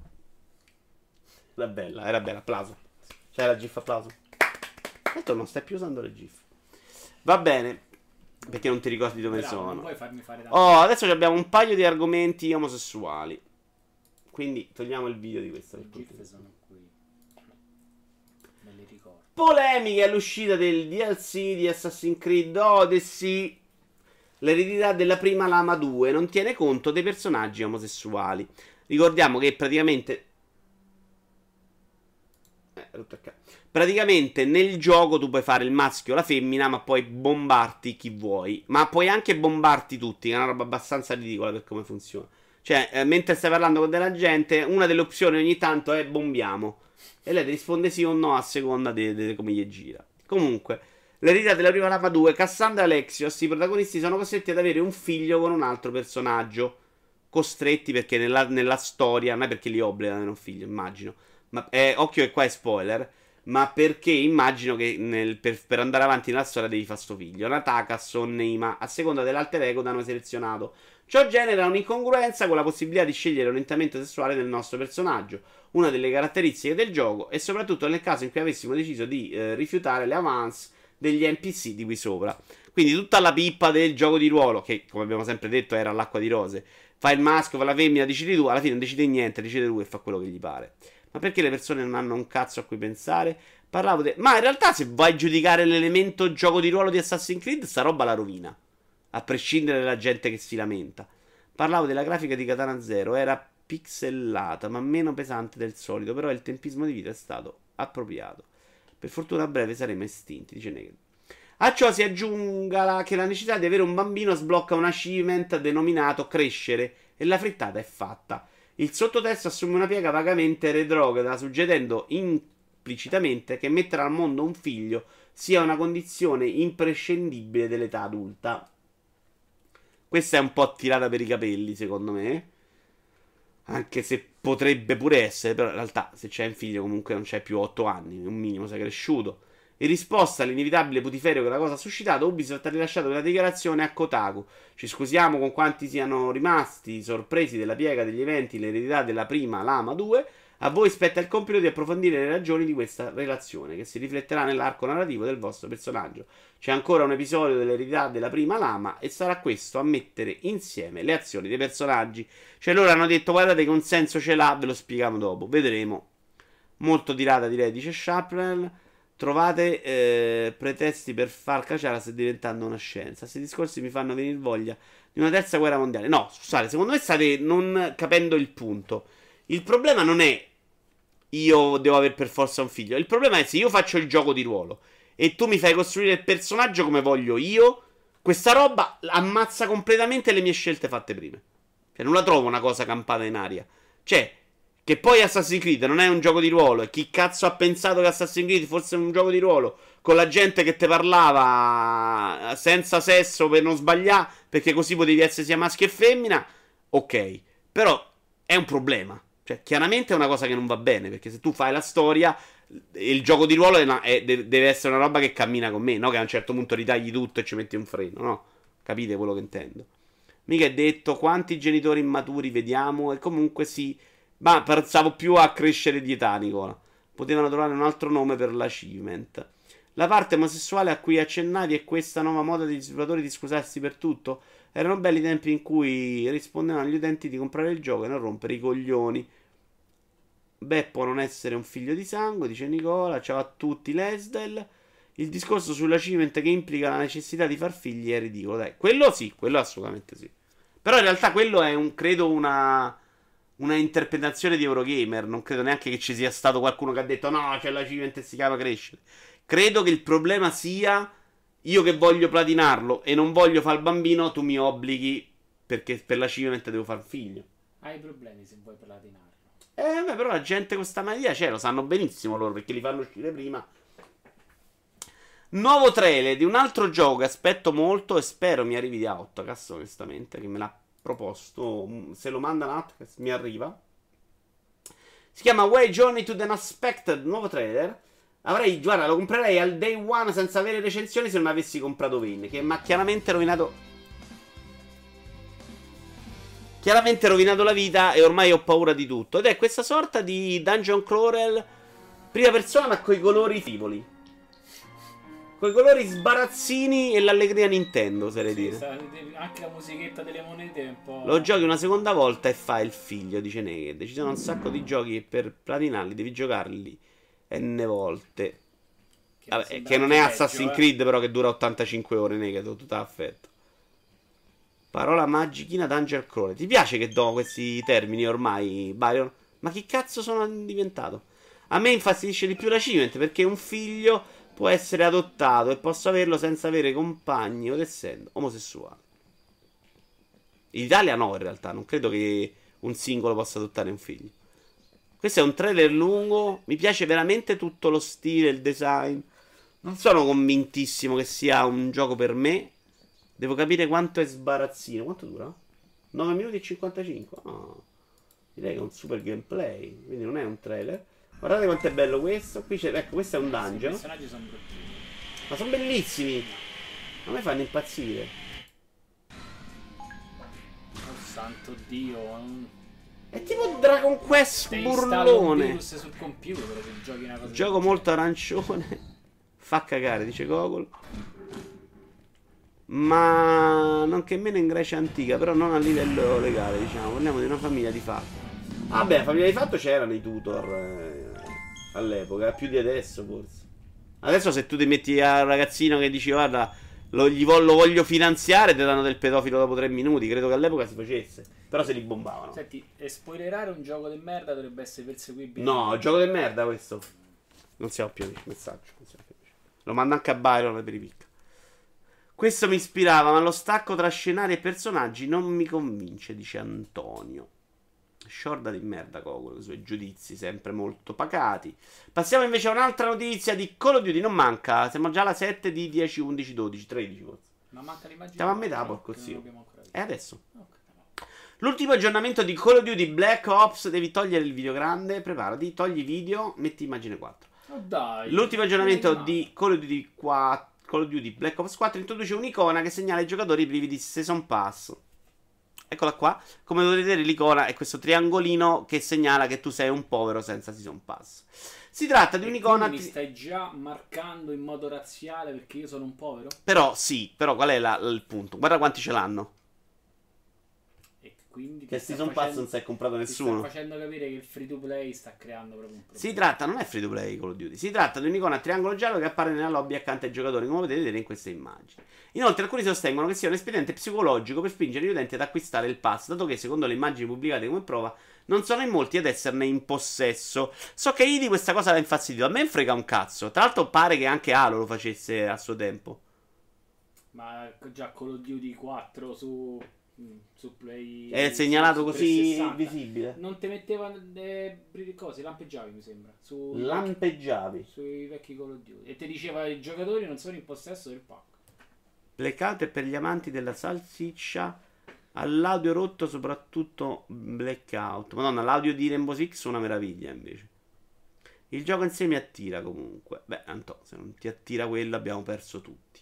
Era bella. Applauso. C'è la GIF applauso. Tanto non stai più usando le GIF. Va bene. Perché non ti ricordi dove Bravo, sono. non puoi farmi fare Adesso abbiamo un paio di argomenti omosessuali. Quindi togliamo il video di questo. Le GIF sono qui. Me li ricordo. Polemiche all'uscita del DLC di Assassin's Creed Odyssey. L'eredità della prima Lama 2 non tiene conto dei personaggi omosessuali. Ricordiamo che praticamente nel gioco tu puoi fare il maschio o la femmina, ma puoi bombarti chi vuoi. Ma puoi anche bombarti tutti, che è una roba abbastanza ridicola per come funziona. Cioè, mentre stai parlando con della gente, una delle opzioni ogni tanto è bombiamo. E lei ti risponde sì o no a seconda di come gli gira. Comunque, l'eredità della prima Lama 2, Cassandra e Alexios, i protagonisti sono costretti ad avere un figlio con un altro personaggio. Costretti perché nella storia, non è perché li obbligano ad avere un figlio, immagino. Ma occhio che qua è spoiler. Ma perché immagino che per andare avanti nella storia devi fare sto figlio. Nataka o Neima, a seconda dell'alter ego, danno selezionato. Ciò genera un'incongruenza con la possibilità di scegliere l'orientamento sessuale del nostro personaggio, una delle caratteristiche del gioco, e soprattutto nel caso in cui avessimo deciso di rifiutare le avance degli NPC di qui sopra. Quindi tutta la pippa del gioco di ruolo, che come abbiamo sempre detto era l'acqua di rose, fai il maschio, fai la femmina, decidi tu, alla fine non decidi niente, decide lui e fa quello che gli pare. Ma perché le persone non hanno un cazzo a cui pensare? Ma in realtà se vai a giudicare l'elemento gioco di ruolo di Assassin's Creed, sta roba la rovina. A prescindere dalla gente che si lamenta. Parlavo della grafica di Katana Zero, era pixellata, ma meno pesante del solito, però il tempismo di vita è stato appropriato. Per fortuna a breve saremo estinti, dice Naked. A ciò si aggiunga che la necessità di avere un bambino sblocca un achievement denominato crescere, e la frittata è fatta. Il sottotesto assume una piega vagamente retrograda, suggerendo implicitamente che mettere al mondo un figlio sia una condizione imprescindibile dell'età adulta. Questa è un po' tirata per i capelli, secondo me. Anche se potrebbe pure essere, però in realtà se c'è un figlio comunque non c'hai più 8 anni, un minimo sei cresciuto. In risposta all'inevitabile putiferio che la cosa ha suscitato, Ubisoft ha rilasciato una dichiarazione a Kotaku. Ci scusiamo con quanti siano rimasti sorpresi della piega degli eventi, l'eredità della prima Lama 2. A voi spetta il compito di approfondire le ragioni di questa relazione, che si rifletterà nell'arco narrativo del vostro personaggio. C'è ancora un episodio dell'eredità della prima Lama e sarà questo a mettere insieme le azioni dei personaggi. Cioè loro hanno detto guardate che un senso ce l'ha, ve lo spieghiamo dopo, vedremo. Molto tirata direi, dice Sharpnell. Trovate pretesti per far cacciare se diventando una scienza. Questi discorsi mi fanno venire voglia di una terza guerra mondiale. No, scusate, secondo me state non capendo il punto. Il problema non è io devo avere per forza un figlio. Il problema è se io faccio il gioco di ruolo e tu mi fai costruire il personaggio come voglio io, questa roba ammazza completamente le mie scelte fatte prima. Cioè non la trovo una cosa campata in aria. Cioè, che poi Assassin's Creed non è un gioco di ruolo, e chi cazzo ha pensato che Assassin's Creed fosse un gioco di ruolo con la gente che te parlava senza sesso per non sbagliare, perché così potevi essere sia maschio che femmina, ok. Però è un problema. Cioè, chiaramente è una cosa che non va bene, perché se tu fai la storia, il gioco di ruolo deve essere una roba che cammina con me, no? Che a un certo punto ritagli tutto e ci metti un freno, no? Capite quello che intendo? Mica è detto quanti genitori immaturi vediamo, e comunque sì. Ma pensavo più a crescere di età, Nicola. Potevano trovare un altro nome per l'achievement. La parte omosessuale a cui accennavi è questa nuova moda degli sviluppatori di scusarsi per tutto. Erano belli i tempi in cui rispondevano agli utenti di comprare il gioco e non rompere i coglioni. Beh, può non essere un figlio di sangue, dice Nicola. Ciao a tutti, Lesdel. Il discorso sull'achievement che implica la necessità di far figli è ridicolo. Dai, quello sì, quello assolutamente sì. Però in realtà quello è credo una interpretazione di Eurogamer. Non credo neanche che ci sia stato qualcuno che ha detto no, c'è l'achievement e si chiama crescere. Credo che il problema sia io che voglio platinarlo e non voglio fare il bambino, tu mi obblighi perché per l'achievement devo far figlio. Hai problemi se vuoi platinarlo. Beh, però la gente con sta mania c'è, lo sanno benissimo loro perché li fanno uscire prima. Nuovo trailer di un altro gioco che aspetto molto e spero mi arrivi di Outcast, onestamente, che me l'ha proposto. Se lo manda Outcast mi arriva. Si chiama Way Journey to the Unexpected, nuovo trailer. Guarda, lo comprerei al day one senza avere recensioni se non avessi comprato Vayne, che mi ha chiaramente rovinato la vita e ormai ho paura di tutto. Ed è questa sorta di dungeon crawler prima persona ma coi colori frivoli, coi colori sbarazzini e l'allegria Nintendo, oserei dire. Anche la musichetta delle monete è un po'... Lo giochi una seconda volta e fai il figlio, dice Naked. Ci sono un sacco di giochi che per platinarli devi giocarli n volte. Vabbè, che non è Assassin's Creed però che dura 85 ore, Naked, tutto affetto. Parola magichina dungeon crawler. Ti piace che do questi termini ormai, Byron? Ma che cazzo sono diventato? A me infastidisce di più l'achievement perché un figlio può essere adottato e posso averlo senza avere compagni o essendo omosessuale. In Italia no, in realtà. Non credo che un singolo possa adottare un figlio. Questo è un trailer lungo. Mi piace veramente tutto lo stile, il design. Non sono convintissimo che sia un gioco per me. Devo capire quanto è sbarazzino. Quanto dura? 9 minuti e 55. Oh, direi che è un super gameplay. Quindi non è un trailer. Guardate quanto è bello questo. Qui c'è, ecco, questo è un dungeon. I personaggi sono brutti. Ma sono bellissimi. A me fanno impazzire. Oh santo Dio. È tipo Dragon Quest Te burlone. un virus sul computer se giochi una cosa. Gioco molto arancione. Fa cagare, dice Gogol. Ma non che meno in Grecia antica, però non a livello legale, diciamo. Parliamo di una famiglia di fatto. Vabbè, la famiglia di fatto c'erano i tutor all'epoca, più di adesso forse. Adesso se tu ti metti al ragazzino che dici guarda, lo voglio finanziare, ti danno del pedofilo dopo 3 minuti. Credo che all'epoca si facesse. Però se li bombavano. Senti, spoilerare un gioco di merda dovrebbe essere perseguibile. No, gioco di merda questo. Non siamo più amici, messaggio. Lo mando anche a Byron per i picca. Questo mi ispirava, ma lo stacco tra scenari e personaggi non mi convince, dice Antonio. Sciorda di merda Coco, i suoi giudizi sempre molto pacati. Passiamo invece a un'altra notizia di Call of Duty. Non manca, siamo già alla 7 di 10, 11, 12, 13 forse. Ma manca l'immagine. Siamo a metà, porco zio. E adesso? Okay. L'ultimo aggiornamento di Call of Duty Black Ops. Devi togliere il video grande, preparati, togli video, metti immagine 4. Oh dai. L'ultimo aggiornamento di Call of Duty 4. Call of Duty Black Ops 4 introduce un'icona che segnala ai giocatori privi di Season Pass. Eccola qua. Come potete vedere l'icona è questo triangolino che segnala che tu sei un povero senza Season Pass. Si tratta di un'icona... Mi stai già marcando in modo razziale perché io sono un povero? Però sì, però qual è il punto? Guarda quanti ce l'hanno. E quindi che Season Pass non si è comprato nessuno. Sta facendo capire che il free to play sta creando proprio un problema. Si tratta, non è free to play Call of Duty, si tratta di un'icona a triangolo giallo che appare nella lobby accanto ai giocatori, come potete vedere in queste immagini. Inoltre alcuni sostengono che sia un espediente psicologico per spingere gli utenti ad acquistare il pass, dato che secondo le immagini pubblicate come prova non sono in molti ad esserne in possesso. So che di questa cosa l'ha infastidito, a me frega un cazzo. Tra l'altro pare che anche Halo lo facesse a suo tempo. Ma già Call of Duty 4 su Play è segnalato su così 360. visibile. Non ti metteva cose, lampeggiavi mi sembra. Lampeggiavi sui vecchi Call of Duty. E ti diceva i giocatori non sono in possesso del pack. Blackout è per gli amanti della salsiccia. All'audio rotto soprattutto Blackout. Madonna, l'audio di Rainbow Six è una meraviglia invece. Il gioco in sé mi attira comunque. Beh, Anto, se non ti attira quello abbiamo perso tutti.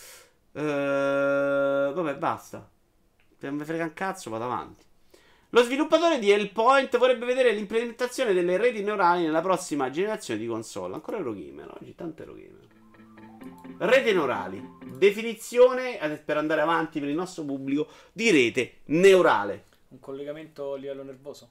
Vabbè, basta. Se non mi frega un cazzo, vado avanti. Lo sviluppatore di Hellpoint vorrebbe vedere l'implementazione delle reti neurali nella prossima generazione di console. Ancora Eurogamer, oggi tanto Eurogamer. Rete neurali. Definizione, per andare avanti per il nostro pubblico, di rete neurale. Un collegamento a livello nervoso?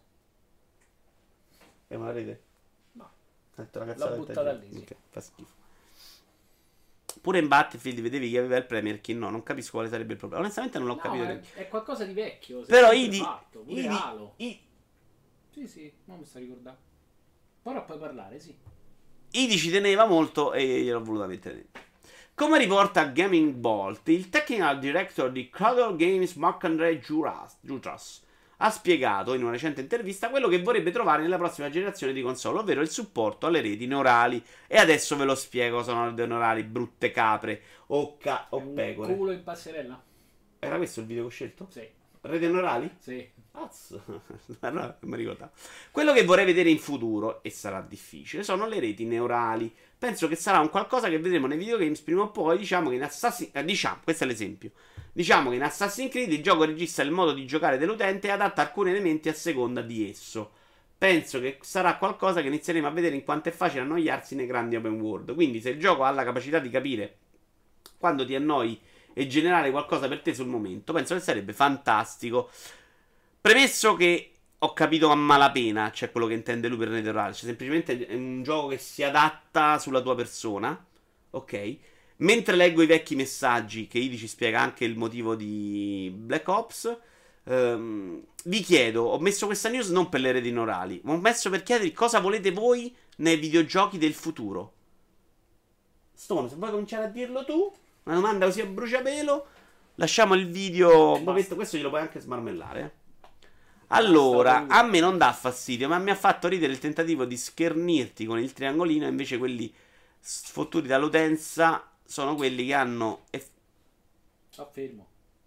È una rete? No. L'ho buttata lì, sì. Okay, fa schifo. Pure in Battlefield vedevi chi aveva il Premier e chi no. Non capisco quale sarebbe il problema. Onestamente non l'ho capito. È qualcosa di vecchio. Però pure Halo. Sì, non mi sto ricordando. Però puoi parlare, sì. Idi ci teneva molto e gliel'ho voluta mettere dentro. Come riporta Gaming Bolt, il technical director di Cradle Games Marc-André Jutras ha spiegato in una recente intervista quello che vorrebbe trovare nella prossima generazione di console, ovvero il supporto alle reti neurali. E adesso ve lo spiego, sono reti neurali, brutte capre o pecore. Culo in passerella? Era questo il video che ho scelto? Sì. Reti neurali? Sì. Cazzo, non mi ricordavo. Quello che vorrei vedere in futuro, e sarà difficile, sono le reti neurali. Penso che sarà un qualcosa che vedremo nei videogames prima o poi. Diciamo che in questo è l'esempio. Diciamo che in Assassin's Creed il gioco registra il modo di giocare dell'utente e adatta alcuni elementi a seconda di esso. Penso che sarà qualcosa che inizieremo a vedere in quanto è facile annoiarsi nei grandi open world. Quindi se il gioco ha la capacità di capire quando ti annoi e generare qualcosa per te sul momento, penso che sarebbe fantastico. Premesso che ho capito a malapena, cioè quello che intende lui per rete neurale, cioè semplicemente è un gioco che si adatta sulla tua persona, ok? Mentre leggo i vecchi messaggi che Idi ci spiega anche il motivo di Black Ops, vi chiedo, ho messo questa news non per le reti neurali, ma ho messo per chiedervi cosa volete voi nei videogiochi del futuro. Stone, se vuoi cominciare a dirlo tu, una domanda così a bruciapelo, lasciamo il video, questo glielo puoi anche smarmellare. Allora, a me non dà fastidio, ma mi ha fatto ridere il tentativo di schernirti con il triangolino, invece quelli sfottuti dall'utenza sono quelli che hanno... Affermo.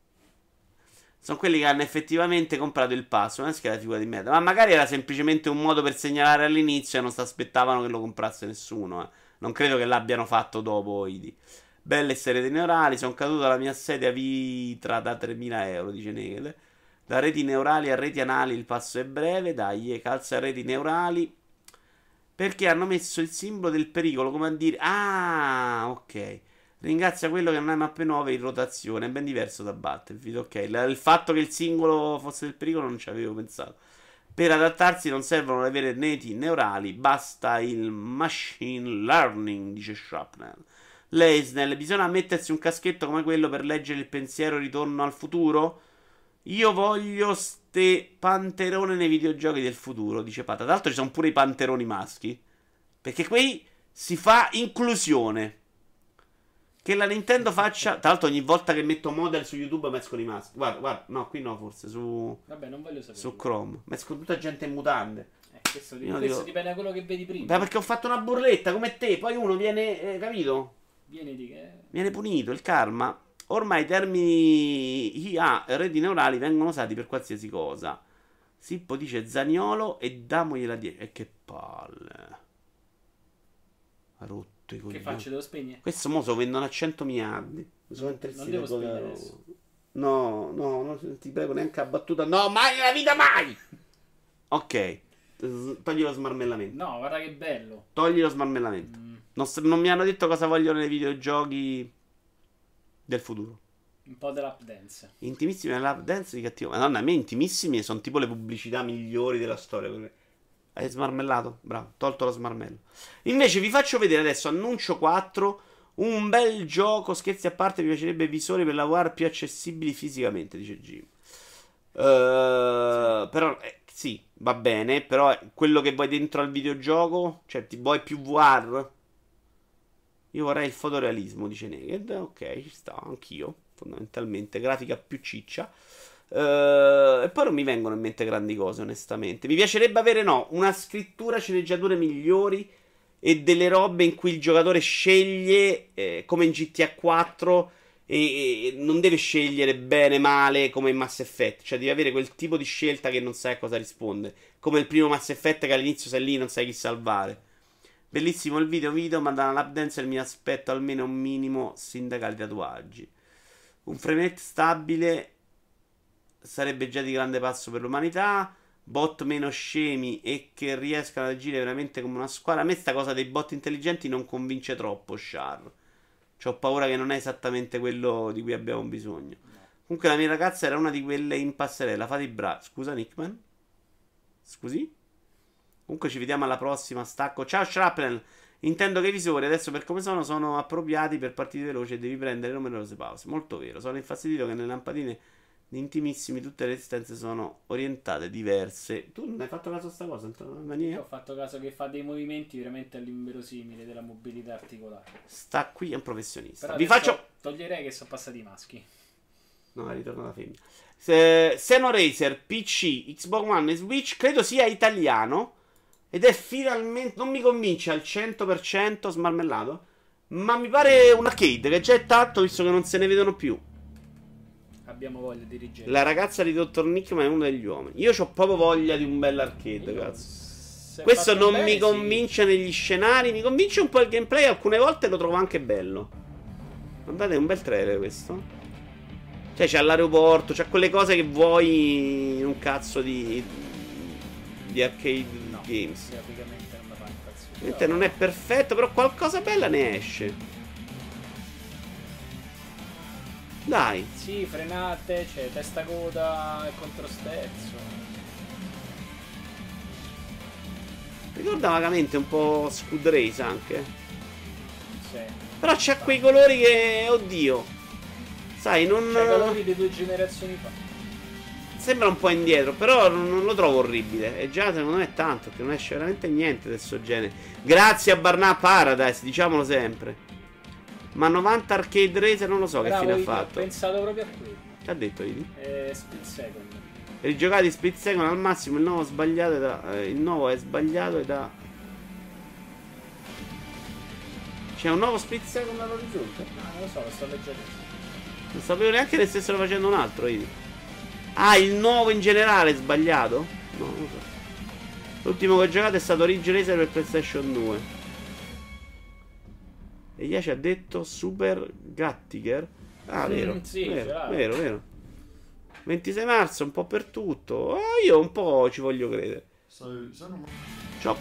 Sono quelli che hanno effettivamente comprato il pass, non è che è la figura di merda. Ma magari era semplicemente un modo per segnalare all'inizio e non si aspettavano che lo comprasse nessuno. Non credo che l'abbiano fatto dopo, Idi. Belle serie neurali, sono caduto dalla mia sedia Vitra da 3.000 euro, dice Negel. Da reti neurali a reti anali il passo è breve, dai, calza a reti neurali. Perché hanno messo il simbolo del pericolo, come a dire... Ah, ok. Ringrazia quello che non ha mappe nuove in rotazione, è ben diverso da Battlefield, ok. Il fatto che il singolo fosse del pericolo non ci avevo pensato. Per adattarsi non servono le vere reti neurali, basta il machine learning, dice Shrapnel. Leisnell, bisogna mettersi un caschetto come quello per leggere il pensiero Ritorno al futuro? Io voglio ste panterone nei videogiochi del futuro, dice Pata. Tra l'altro ci sono pure i panteroni maschi, perché qui si fa inclusione. Che la Nintendo faccia... Tra l'altro ogni volta che metto model su YouTube mi escono i maschi. Guarda, guarda, no, qui no forse, su... Vabbè, non voglio sapere. Su Chrome. Mi escono tutta gente in mutande. Questo dipende da quello che vedi prima. Beh, perché ho fatto una burletta come te, poi uno viene... capito? Viene punito, il karma. Ormai i termini IA e reti neurali vengono usati per qualsiasi cosa. Sippo dice Zaniolo e damogliela dietro. E che palle. Ha rotto. Che faccio, devo spegnere? Questo mo lo vendono a 100 miliardi. Non devo spegnere adesso. No, ti prego, neanche a battuta. No, mai nella vita, mai! Ok, togli lo smarmellamento. No, guarda che bello. Togli lo smarmellamento. Non mi hanno detto cosa vogliono nei videogiochi del futuro. Un po' dell'up dance. Intimissimi nell'up dance di cattivo. Madonna, a me intimissimi sono tipo le pubblicità migliori della storia. Hai smarmellato? Bravo, tolto lo smarmello. Invece vi faccio vedere adesso Annuncio 4, un bel gioco, scherzi a parte, mi piacerebbe visori per lavorare più accessibili fisicamente, dice Jim. Però, sì, va bene, però quello che vuoi dentro al videogioco, cioè ti vuoi più VR? Io vorrei il fotorealismo, dice Naked. Ok, ci sta, anch'io, fondamentalmente, grafica più ciccia. E poi non mi vengono in mente grandi cose, onestamente. Mi piacerebbe avere, una scrittura, sceneggiature migliori e delle robe in cui il giocatore sceglie, come in GTA 4, e non deve scegliere bene, male, come in Mass Effect. Cioè devi avere quel tipo di scelta che non sai a cosa risponde, come il primo Mass Effect che all'inizio sei lì e non sai chi salvare. Bellissimo il video, ma dalla lap dancer mi aspetto almeno un minimo sindacali tatuaggi. Un framerate stabile sarebbe già di grande passo per l'umanità. Bot meno scemi e che riescano ad agire veramente come una squadra. A me sta cosa dei bot intelligenti non convince troppo, Char. C'ho paura che non è esattamente quello di cui abbiamo bisogno. Comunque la mia ragazza era una di quelle in passerella. Fate i bravi. Scusa Nickman. Scusi? Comunque ci vediamo alla prossima. Stacco. Ciao Shrapnel. Intendo che i visori adesso per come sono appropriati per partite veloci e devi prendere numerose pause. Molto vero. Sono infastidito che nelle lampadine intimissimi tutte le resistenze sono orientate diverse. Tu non hai fatto caso a sta cosa? Io ho fatto caso che fa dei movimenti veramente all'inverosimile della mobilità articolare. Sta qui, è un professionista. Però vi faccio toglierei che sono passati i maschi. No, ritorno alla femmina. Xenoracer PC, Xbox One e Switch, credo sia italiano. Ed è finalmente. Non mi convince al 100% smarmellato. Ma mi pare un arcade che già è tanto, visto che non se ne vedono più. Abbiamo voglia di rigenerare. La ragazza di Dottor Nick, ma è uno degli uomini. Io ho proprio voglia di un bel arcade, cazzo. Questo non bene, mi convince negli scenari. Mi convince un po' il gameplay. Alcune volte lo trovo anche bello. Guardate, è un bel trailer questo. Cioè, c'è l'aeroporto, c'è quelle cose che vuoi in un cazzo di arcade games. Graficamente non la fa impazzire. Ovviamente non è perfetto, però qualcosa bella ne esce. Dai. Sì, frenate, c'è testa coda e controsterzo. Ricorda vagamente un po' Scud Race anche. Sì. Però c'ha quei colori che... Oddio. Sai, non... C'è i colori di 2 generazioni fa. Sembra un po' indietro, però non lo trovo orribile. E già secondo me è tanto, che non esce veramente niente del suo genere. Grazie a Burnout Paradise, diciamolo sempre. Ma 90 Arcade Racer non lo so. Bravo, che fine ha ho fatto. pensato proprio a quello. Che ha detto, Idi? Split Second. Rigiocati split second al massimo. Il nuovo sbagliato il nuovo è sbagliato ed ha... C'è un nuovo split second all'orizzonte? No, non lo so, lo sto leggendo. Non sapevo neanche che stessero facendo un altro, Idi. Ah, il nuovo in generale è sbagliato? No, non lo so. L'ultimo che ho giocato è stato Ridge Racer per PlayStation 2. E Iaci ha detto Super Gattiger. Ah, vero. Sì, vero. 26 marzo, un po' per tutto. Io un po' ci voglio credere. C'ho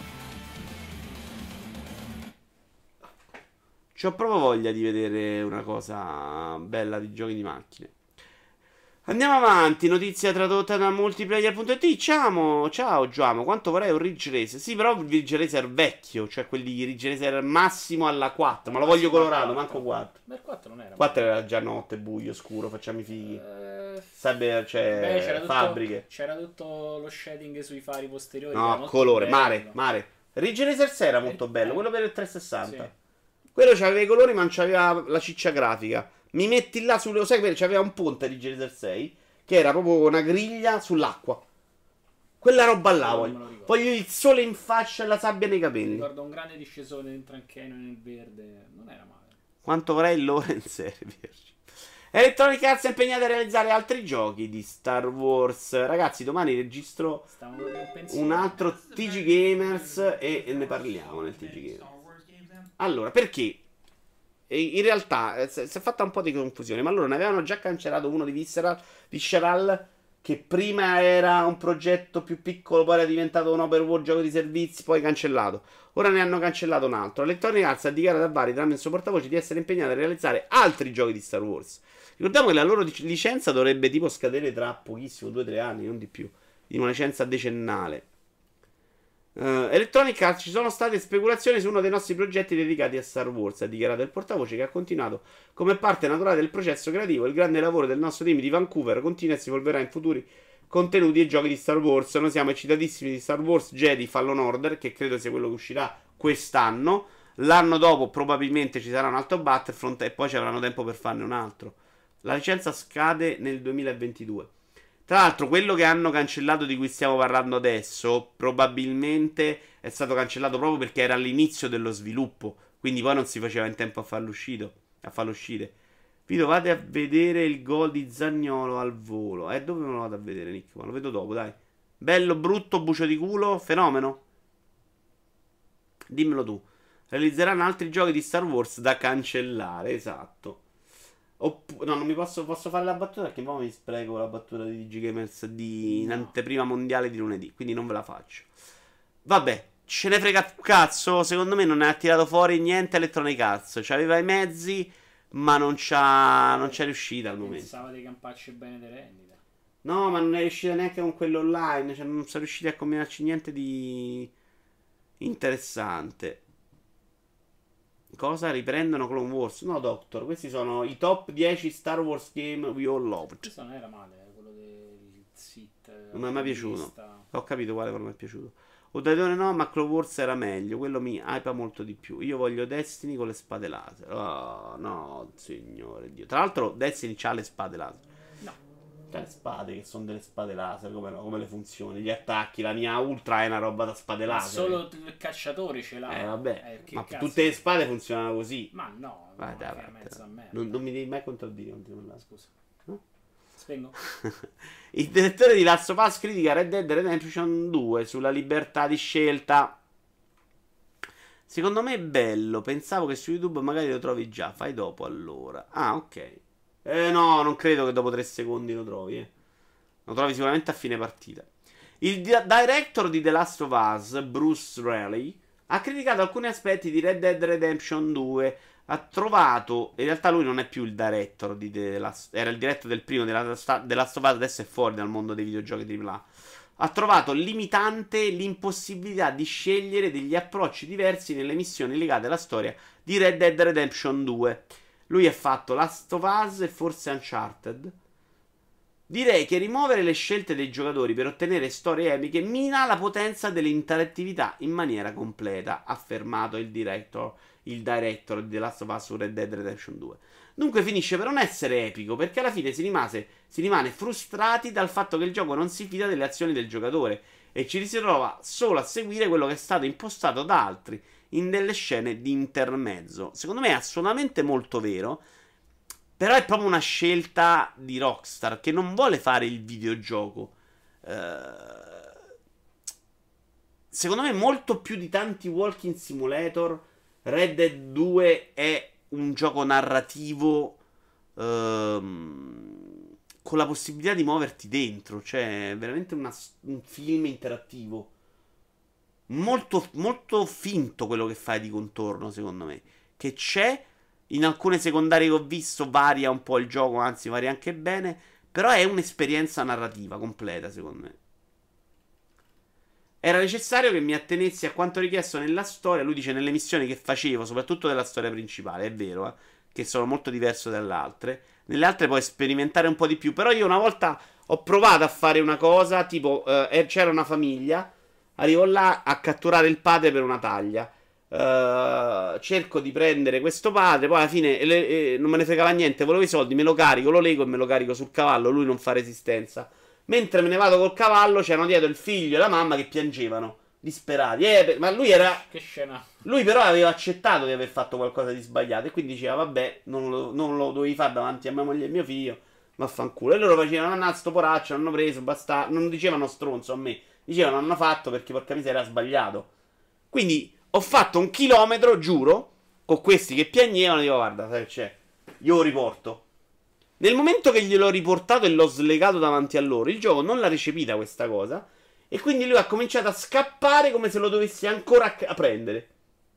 proprio voglia di vedere una cosa bella di giochi di macchine. Andiamo avanti, notizia tradotta da multiplayer.it. Ciao Giamo, quanto vorrei un Ridge Racer? Sì, però il Ridge Racer vecchio, cioè quelli Ridge Racer massimo alla 4, ma lo voglio colorato, manco 4. Ma il 4 non era. 4 era già notte, buio, scuro, facciamo i fighi. Cyber, cioè c'era fabbriche. C'era tutto lo shading sui fari posteriori. No, colore, mare. Ridge Racer 6 era molto bello, quello per il 360. Sì. Quello c'aveva i colori, ma non c'aveva la ciccia grafica. Mi metti là sullo. Sai che c'aveva un ponte di Racer 6 che era proprio una griglia sull'acqua. Quella roba là voglio il sole in faccia e la sabbia nei capelli. Ricordo un grande discesore dentro al canyon nel verde. Non era male. Quanto vorrei l'ora in serie. Electronic Arts è impegnata a realizzare altri giochi di Star Wars. Ragazzi, domani registro un altro TG Gamers e ne parliamo nel TG Gamers. Allora, perché? In realtà si è fatta un po' di confusione, ma loro ne avevano già cancellato uno di Visceral, che prima era un progetto più piccolo, poi era diventato un open world gioco di servizi, poi cancellato. Ora ne hanno cancellato un altro. Electronic Arts ha dichiarato a vari tramite il suo portavoce di essere impegnata a realizzare altri giochi di Star Wars. Ricordiamo che la loro licenza dovrebbe tipo scadere tra pochissimo, 2-3 anni, non di più, di una licenza decennale. Electronic Arts, ci sono state speculazioni su uno dei nostri progetti dedicati a Star Wars, ha dichiarato il portavoce, che ha continuato: come parte naturale del processo creativo, il grande lavoro del nostro team di Vancouver continua e si evolverà in futuri contenuti e giochi di Star Wars. Noi siamo eccitatissimi di Star Wars Jedi Fallen Order, che credo sia quello che uscirà quest'anno. L'anno dopo probabilmente ci sarà un altro Battlefront e poi ci avranno tempo per farne un altro. La licenza scade nel 2022. Tra l'altro, quello che hanno cancellato, di cui stiamo parlando adesso, probabilmente è stato cancellato proprio perché era all'inizio dello sviluppo, quindi poi non si faceva in tempo a farlo uscire. Vito, vate a vedere il gol di Zaniolo al volo. Dove me lo vado a vedere, Nick? Ma lo vedo dopo, dai. Bello, brutto, bucio di culo, fenomeno? Dimmelo tu. Realizzeranno altri giochi di Star Wars da cancellare, esatto. No, non mi posso fare la battuta, perché poi mi spreco la battuta di DG Gamers in anteprima mondiale di lunedì, quindi non ve la faccio. Vabbè, ce ne frega cazzo. Secondo me non ne ha tirato fuori niente Electronic Arts. C'aveva i mezzi, ma non c'è riuscita al momento. Pensava dei campacci bene di rendita. No, ma non è riuscita neanche con quello online. Cioè, non sono riusciti a combinarci niente di interessante. Cosa? Riprendono Clone Wars? No, Doctor, questi sono i top 10 Star Wars game we all loved. Questo non era male, quello del Sith. Non mi è mai piaciuto. Ho capito quale non mi è piaciuto. Odaidone no, ma Clone Wars era meglio. Quello mi hypa molto di più. Io voglio Destiny con le spade laser. Oh, no, signore Dio. Tra l'altro Destiny c'ha le spade laser. No. Le spade, che sono delle spade laser, come le funzioni? Gli attacchi, la mia Ultra è una roba da spade laser. Solo il cacciatore ce l'ha. Vabbè, ma tutte le spade funzionano così. Ma no, vai, dai, mezzo a merda. Non mi devi mai contraddire. Scusa. No? Spengo. Il direttore di Last of Us critica Red Dead Redemption 2 sulla libertà di scelta. Secondo me è bello. Pensavo che su YouTube magari lo trovi già. Fai dopo allora. Ah, ok. No, non credo che dopo 3 secondi lo trovi. Lo trovi sicuramente a fine partita. Il director di The Last of Us, Bruce Reilly, ha criticato alcuni aspetti di Red Dead Redemption 2. Ha trovato, in realtà lui non è più il director di The Last, era il director del primo The Last of Us, adesso è fuori dal mondo dei videogiochi AAA. Ha trovato limitante l'impossibilità di scegliere degli approcci diversi nelle missioni legate alla storia di Red Dead Redemption 2. Lui ha fatto Last of Us e forse Uncharted. Direi che rimuovere le scelte dei giocatori per ottenere storie epiche mina la potenza dell'interattività in maniera completa, ha affermato il director di The Last of Us su Red Dead Redemption 2. Dunque finisce per non essere epico, perché alla fine si rimane frustrati dal fatto che il gioco non si fida delle azioni del giocatore e ci si trova solo a seguire quello che è stato impostato da altri in delle scene di intermezzo. Secondo me è assolutamente molto vero, però è proprio una scelta di Rockstar che non vuole fare il videogioco. Secondo me molto più di tanti walking simulator, Red Dead 2 è un gioco narrativo con la possibilità di muoverti dentro. Cioè, è veramente un film interattivo. Molto, molto finto quello che fai di contorno, secondo me. Che c'è, in alcune secondarie che ho visto varia un po' il gioco, anzi varia anche bene, però è un'esperienza narrativa completa, secondo me. Era necessario che mi attenessi a quanto richiesto nella storia. Lui dice nelle missioni che facevo, soprattutto della storia principale, è vero, che sono molto diverse dalle altre. Nelle altre puoi sperimentare un po' di più. Però io una volta ho provato a fare una cosa, tipo c'era una famiglia, arrivo là a catturare il padre per una taglia. Cerco di prendere questo padre, poi alla fine non me ne fregava niente, volevo i soldi, me lo carico, lo lego e me lo carico sul cavallo, lui non fa resistenza. Mentre me ne vado col cavallo, c'erano dietro il figlio e la mamma che piangevano, disperati. Ma lui era... Che scena. Lui però aveva accettato di aver fatto qualcosa di sbagliato e quindi diceva, vabbè, non lo dovevi fare davanti a mia moglie e mio figlio, vaffanculo. E loro facevano, no, sto poraccio, hanno preso, basta. Non dicevano stronzo a me, dicevano hanno fatto perché porca miseria era sbagliato. Quindi ho fatto 1 chilometro, giuro, con questi che piagnevano, dico, guarda, sai che c'è, io lo riporto. Nel momento che gliel'ho riportato e l'ho slegato davanti a loro, il gioco non l'ha recepita questa cosa. E quindi lui ha cominciato a scappare come se lo dovessi ancora a prendere.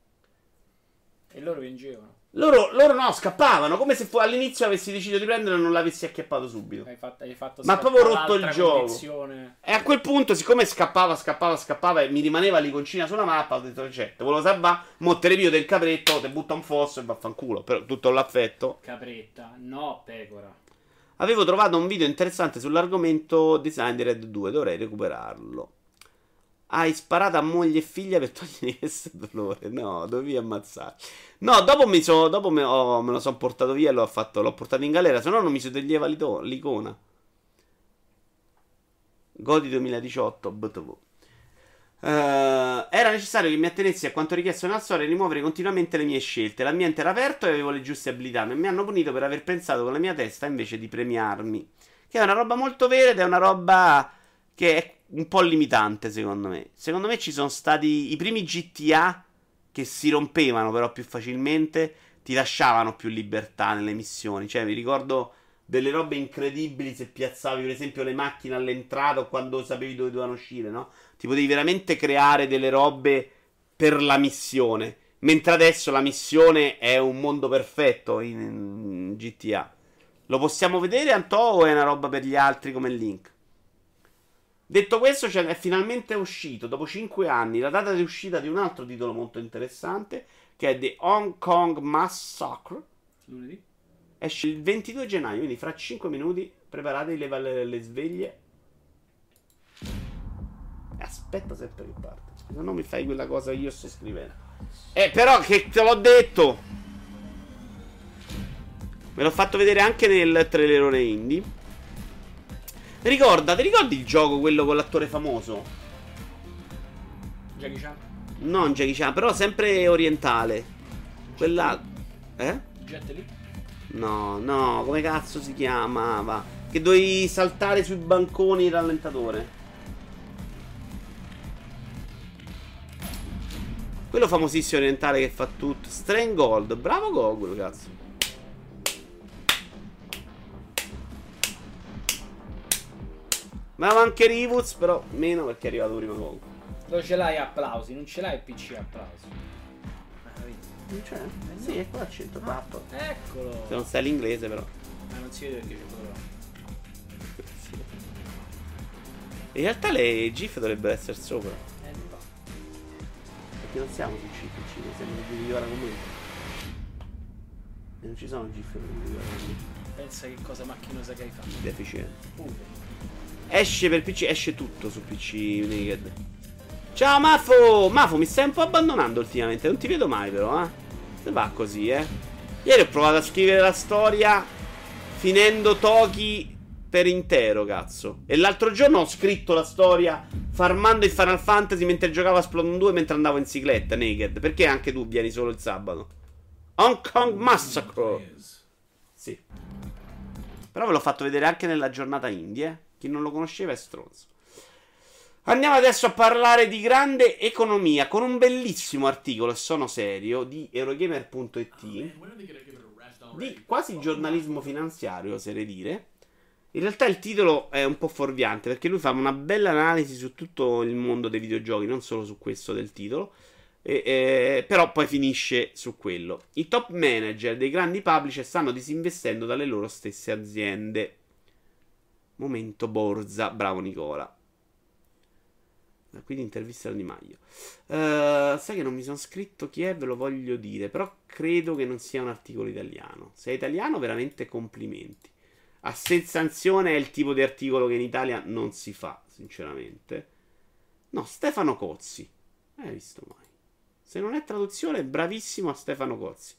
E loro piangevano. Loro no, scappavano, come se all'inizio avessi deciso di prendere e non l'avessi acchiappato subito. Hai fatto ma proprio rotto il gioco. condizione. E a quel punto, siccome scappava e mi rimaneva l'iconcina sulla mappa, ho detto, te volevo salvare, mo te ripio del capretto, te butta un fosso e vaffanculo, per tutto l'affetto. Capretta, no, pecora. Avevo trovato un video interessante sull'argomento design di Red 2, dovrei recuperarlo. Hai sparato a moglie e figlia per togliere questo dolore. No, dovevi ammazzare. No, dopo me lo sono portato via e l'ho portato in galera. Se no non mi si toglieva l'icona. Godi 2018 BTV. Era necessario che mi attenessi a quanto richiesto nella storia e rimuovere continuamente le mie scelte. L'ambiente era aperto e avevo le giuste abilità. E mi hanno punito per aver pensato con la mia testa invece di premiarmi. Che è una roba molto vera ed è una roba che è un po' limitante, secondo me. Secondo me ci sono stati i primi GTA che si rompevano però più facilmente, ti lasciavano più libertà nelle missioni. Cioè, mi ricordo delle robe incredibili se piazzavi, per esempio, le macchine all'entrata o quando sapevi dove dovevano uscire, no? Ti potevi veramente creare delle robe per la missione. Mentre adesso la missione è un mondo perfetto in GTA. Lo possiamo vedere, Antò, o è una roba per gli altri come il Link? Detto questo, è finalmente uscito, dopo 5 anni, la data di uscita di un altro titolo molto interessante, che è The Hong Kong Massacre. Lunedì? Esce il 22 gennaio, quindi fra 5 minuti preparatevi le sveglie. Aspetta sempre che parte, se no mi fai quella cosa che io sto scrivendo. Però che te l'ho detto! Me l'ho fatto vedere anche nel trailerone indie. Ti ricordi il gioco, quello con l'attore famoso? Jackie Chan? Non Jackie Chan, però sempre orientale. Quella... Jet Li? No, come cazzo si chiamava? Che dovevi saltare sui banconi in rallentatore. Quello famosissimo orientale che fa tutto. Strangled, bravo Gogol, cazzo. Ma anche Rivuz, però meno perché è arrivato prima Gogol. Dove ce l'hai applausi, non ce l'hai PC applausi. Non c'è? Sì, è qua al centro, fatto. Eccolo. Se non sai l'inglese però. Ma non si vede perché c'è quello. Sì. In realtà le GIF dovrebbero essere sopra. Mi va. Perché non siamo su PC, siamo su video commento. E non ci sono GIF per video commento. Pensa che cosa macchinosa che hai fatto. Deficiente. Pure. Esce per PC, esce tutto su PC Naked. Ciao Mafo! Mafo, mi stai un po' abbandonando ultimamente, non ti vedo mai però, eh? Se va così, Ieri ho provato a scrivere la storia finendo Toki per intero, cazzo. E l'altro giorno ho scritto la storia farmando il Final Fantasy mentre giocavo a Splatoon 2 mentre andavo in cicletta, Naked. Perché anche tu vieni solo il sabato? Hong Kong Massacre! Sì. Però ve l'ho fatto vedere anche nella giornata indie, Chi non lo conosceva è stronzo. Andiamo adesso a parlare di grande economia con un bellissimo articolo, e sono serio, di Eurogamer.it, di quasi giornalismo finanziario, oserei dire. In realtà il titolo è un po' fuorviante perché lui fa una bella analisi su tutto il mondo dei videogiochi, non solo su questo del titolo, però poi finisce su quello. I top manager dei grandi publisher stanno disinvestendo dalle loro stesse aziende. Momento borsa, bravo Nicola. Quindi intervista Di Maio. Sai che non mi sono scritto chi è, ve lo voglio dire, però credo che non sia un articolo italiano. Se è italiano veramente complimenti. A sensazione è il tipo di articolo che in Italia non si fa, sinceramente. No, Stefano Cozzi. Hai visto mai? Se non è traduzione, bravissimo a Stefano Cozzi.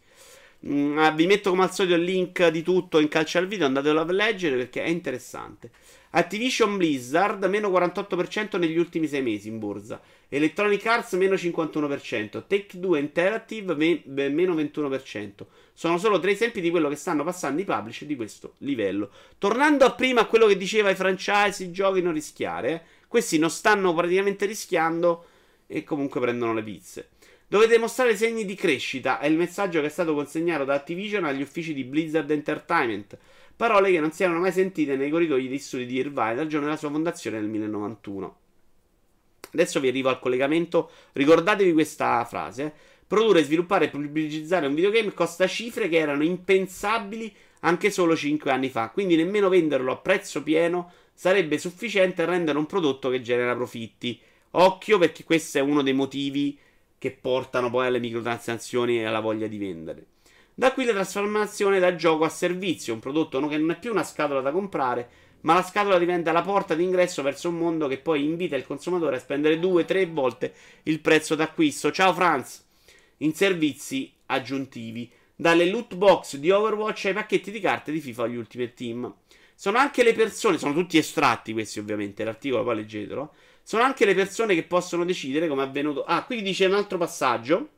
Vi metto come al solito il link di tutto in calcio al video, andatelo a leggere perché è interessante. Activision Blizzard meno 48% negli ultimi 6 mesi in borsa. Electronic Arts meno 51%. Take-Two Interactive meno 21%. Sono solo 3 esempi di quello che stanno passando i publisher di questo livello. Tornando a prima a quello che diceva i franchise, i giochi non rischiare, questi non stanno praticamente rischiando e comunque prendono le pizze. Dovete mostrare segni di crescita, è il messaggio che è stato consegnato da Activision agli uffici di Blizzard Entertainment. Parole che non si erano mai sentite nei corridoi degli studi di Irvine dal giorno della sua fondazione nel 1991. Adesso vi arrivo al collegamento, ricordatevi questa frase. Produrre, sviluppare e pubblicizzare un videogame costa cifre che erano impensabili anche solo 5 anni fa, quindi nemmeno venderlo a prezzo pieno sarebbe sufficiente a rendere un prodotto che genera profitti. Occhio, perché questo è uno dei motivi che portano poi alle microtransazioni e alla voglia di vendere. Da qui la trasformazione da gioco a servizio, un prodotto che non è più una scatola da comprare, ma la scatola diventa la porta d'ingresso verso un mondo che poi invita il consumatore a spendere 2-3 volte il prezzo d'acquisto. Ciao Franz! In servizi aggiuntivi, dalle loot box di Overwatch ai pacchetti di carte di FIFA agli Ultimate Team. Sono anche le persone, sono tutti estratti questi ovviamente, l'articolo poi leggetelo. Sono anche le persone che possono decidere, come è avvenuto. Ah, qui dice un altro passaggio,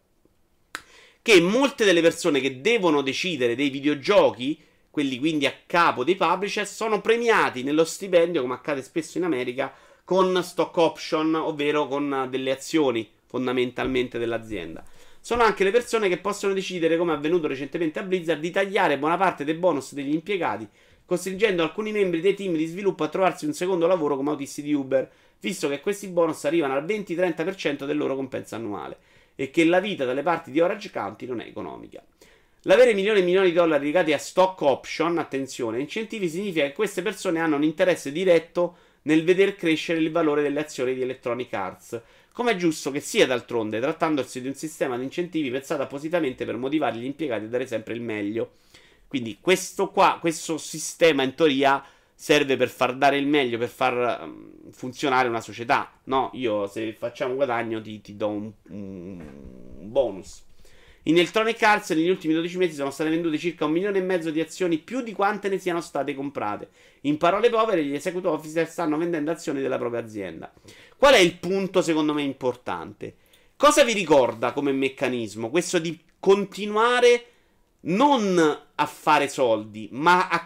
che molte delle persone che devono decidere dei videogiochi, quelli quindi a capo dei publisher, sono premiati nello stipendio, come accade spesso in America, con stock option, ovvero con delle azioni fondamentalmente dell'azienda. Sono anche le persone che possono decidere, come è avvenuto recentemente a Blizzard, di tagliare buona parte dei bonus degli impiegati, costringendo alcuni membri dei team di sviluppo a trovarsi un secondo lavoro come autisti di Uber, visto che questi bonus arrivano al 20-30% del loro compenso annuale e che la vita dalle parti di Orange County non è economica. L'avere milioni e milioni di dollari legati a stock option, attenzione, incentivi, significa che queste persone hanno un interesse diretto nel veder crescere il valore delle azioni di Electronic Arts, come è giusto che sia d'altronde, trattandosi di un sistema di incentivi pensato appositamente per motivare gli impiegati a dare sempre il meglio. Quindi questo sistema in teoria serve per far dare il meglio, per far funzionare una società. No, io se facciamo guadagno ti do un bonus. In Electronic Arts negli ultimi 12 mesi sono state vendute circa 1,5 milioni di azioni, più di quante ne siano state comprate. In parole povere, gli executive officer stanno vendendo azioni della propria azienda. Qual è il punto secondo me importante? Cosa vi ricorda come meccanismo? Questo di continuare non a fare soldi, ma a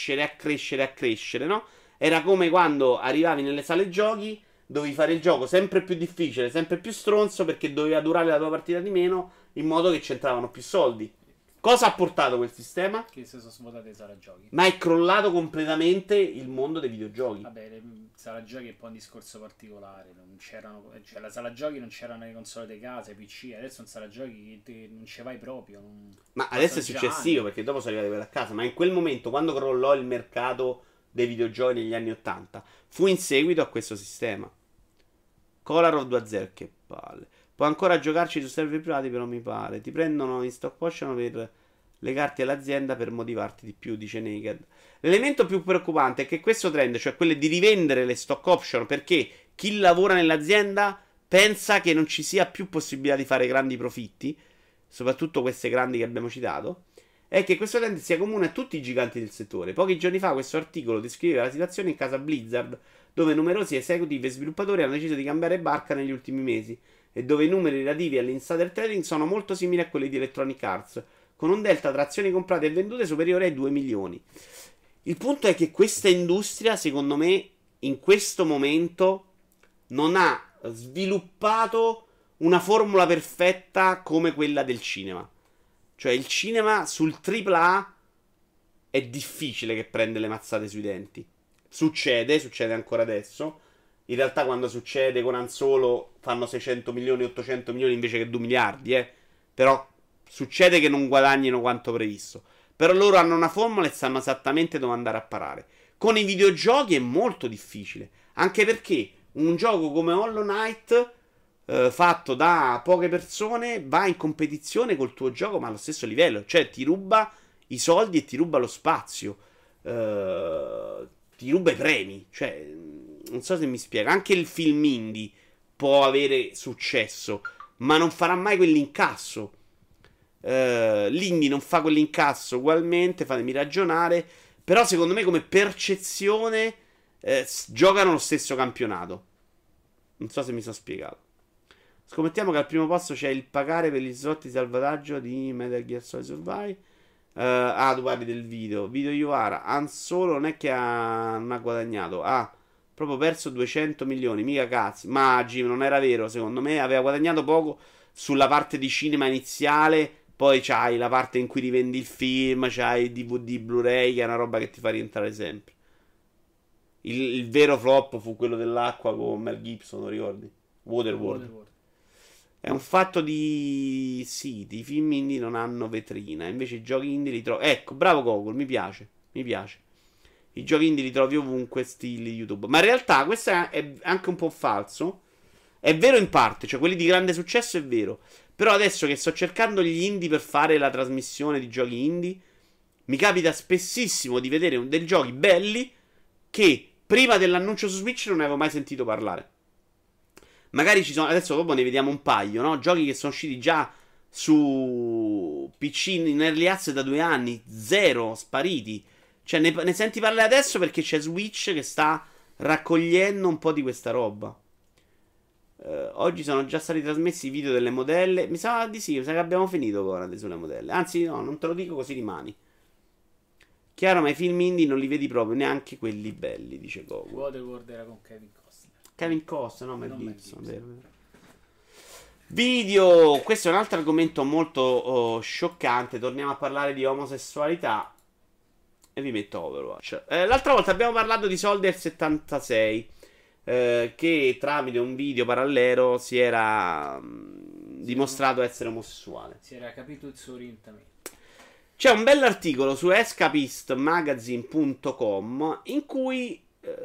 crescere, no? Era come quando arrivavi nelle sale giochi, dovevi fare il gioco sempre più difficile, sempre più stronzo, perché doveva durare la tua partita di meno, in modo che c'entravano più soldi. Cosa ha portato quel sistema? Che si sono svuotate le sale giochi. Ma è crollato completamente il mondo dei videogiochi. Vabbè, le sala giochi è un po' un discorso particolare. Non c'erano, cioè la sala giochi non c'erano le console di casa, PC. Adesso in sala giochi non ci vai proprio. Ma adesso è successivo, perché dopo sono arrivati a casa. Ma in quel momento, quando crollò il mercato dei videogiochi negli anni 80, fu in seguito a questo sistema. Kolarov 2-0, che palle. Puoi ancora giocarci su server privati, però mi pare. Ti prendono in stock potion per legarti all'azienda per motivarti di più, dice Naked. L'elemento più preoccupante è che questo trend, cioè quello di rivendere le stock option, perché chi lavora nell'azienda pensa che non ci sia più possibilità di fare grandi profitti, soprattutto queste grandi che abbiamo citato, è che questo trend sia comune a tutti i giganti del settore. Pochi giorni fa questo articolo descriveva la situazione in casa Blizzard, dove numerosi executive e sviluppatori hanno deciso di cambiare barca negli ultimi mesi, e dove i numeri relativi all'insider trading sono molto simili a quelli di Electronic Arts, con un delta tra azioni comprate e vendute superiore ai 2 milioni. Il punto è che questa industria, secondo me, in questo momento non ha sviluppato una formula perfetta come quella del cinema. Cioè il cinema sul AAA è difficile che prende le mazzate sui denti. Succede ancora adesso. In realtà quando succede con Han Solo fanno 600 milioni, 800 milioni invece che 2 miliardi, Però succede che non guadagnino quanto previsto. Però loro hanno una formula e sanno esattamente dove andare a parare. Con i videogiochi è molto difficile. Anche perché un gioco come Hollow Knight, fatto da poche persone, va in competizione col tuo gioco ma allo stesso livello. Cioè ti ruba i soldi e ti ruba lo spazio. Ti ruba i premi. Cioè, non so se mi spiego. Anche il film indie può avere successo, ma non farà mai quell'incasso. L'indie non fa quell'incasso ugualmente, fatemi ragionare. Però secondo me come percezione giocano lo stesso campionato. Non so se mi sono spiegato. Scommettiamo che al primo posto c'è il pagare per gli slot di salvataggio di Metal Gear Solid Survive. Tu parli del video Iwara. Han Solo non è che non ha guadagnato, proprio perso 200 milioni, mica cazzi. Ma Jim, non era vero, secondo me aveva guadagnato poco sulla parte di cinema iniziale. Poi c'hai la parte in cui rivendi il film, c'hai il DVD Blu-ray, che è una roba che ti fa rientrare sempre. Il vero flop fu quello dell'acqua con Mel Gibson, lo ricordi? Waterworld. È un fatto di siti, i film indie non hanno vetrina, invece i giochi indie li trovi. Ecco, bravo Google, mi piace. I giochi indie li trovi ovunque, stili YouTube. Ma in realtà questo è anche un po' falso. È vero in parte, cioè quelli di grande successo è vero. Però adesso che sto cercando gli indie per fare la trasmissione di giochi indie, mi capita spessissimo di vedere dei giochi belli che prima dell'annuncio su Switch non ne avevo mai sentito parlare. Magari ci sono, adesso dopo ne vediamo un paio, no? Giochi che sono usciti già su PC in early access da 2 anni, zero, spariti. Cioè ne senti parlare adesso perché c'è Switch che sta raccogliendo un po' di questa roba. Oggi sono già stati trasmessi i video delle modelle. Mi sa di sì, mi sa che abbiamo finito con sulle modelle. Anzi no, non te lo dico così rimani. Chiaro, ma i film indie non li vedi proprio, neanche quelli belli, dice Goku. Waterworld era con Kevin Costner. Kevin Costner, no, Mel Gibson, vero. Video, questo è un altro argomento molto scioccante. Torniamo a parlare di omosessualità e vi metto Overwatch. L'altra volta abbiamo parlato di Soldier 76, che tramite un video parallelo si era dimostrato essere omosessuale. Si era capito il suo orientamento. C'è un bell'articolo su escapistmagazine.com in cui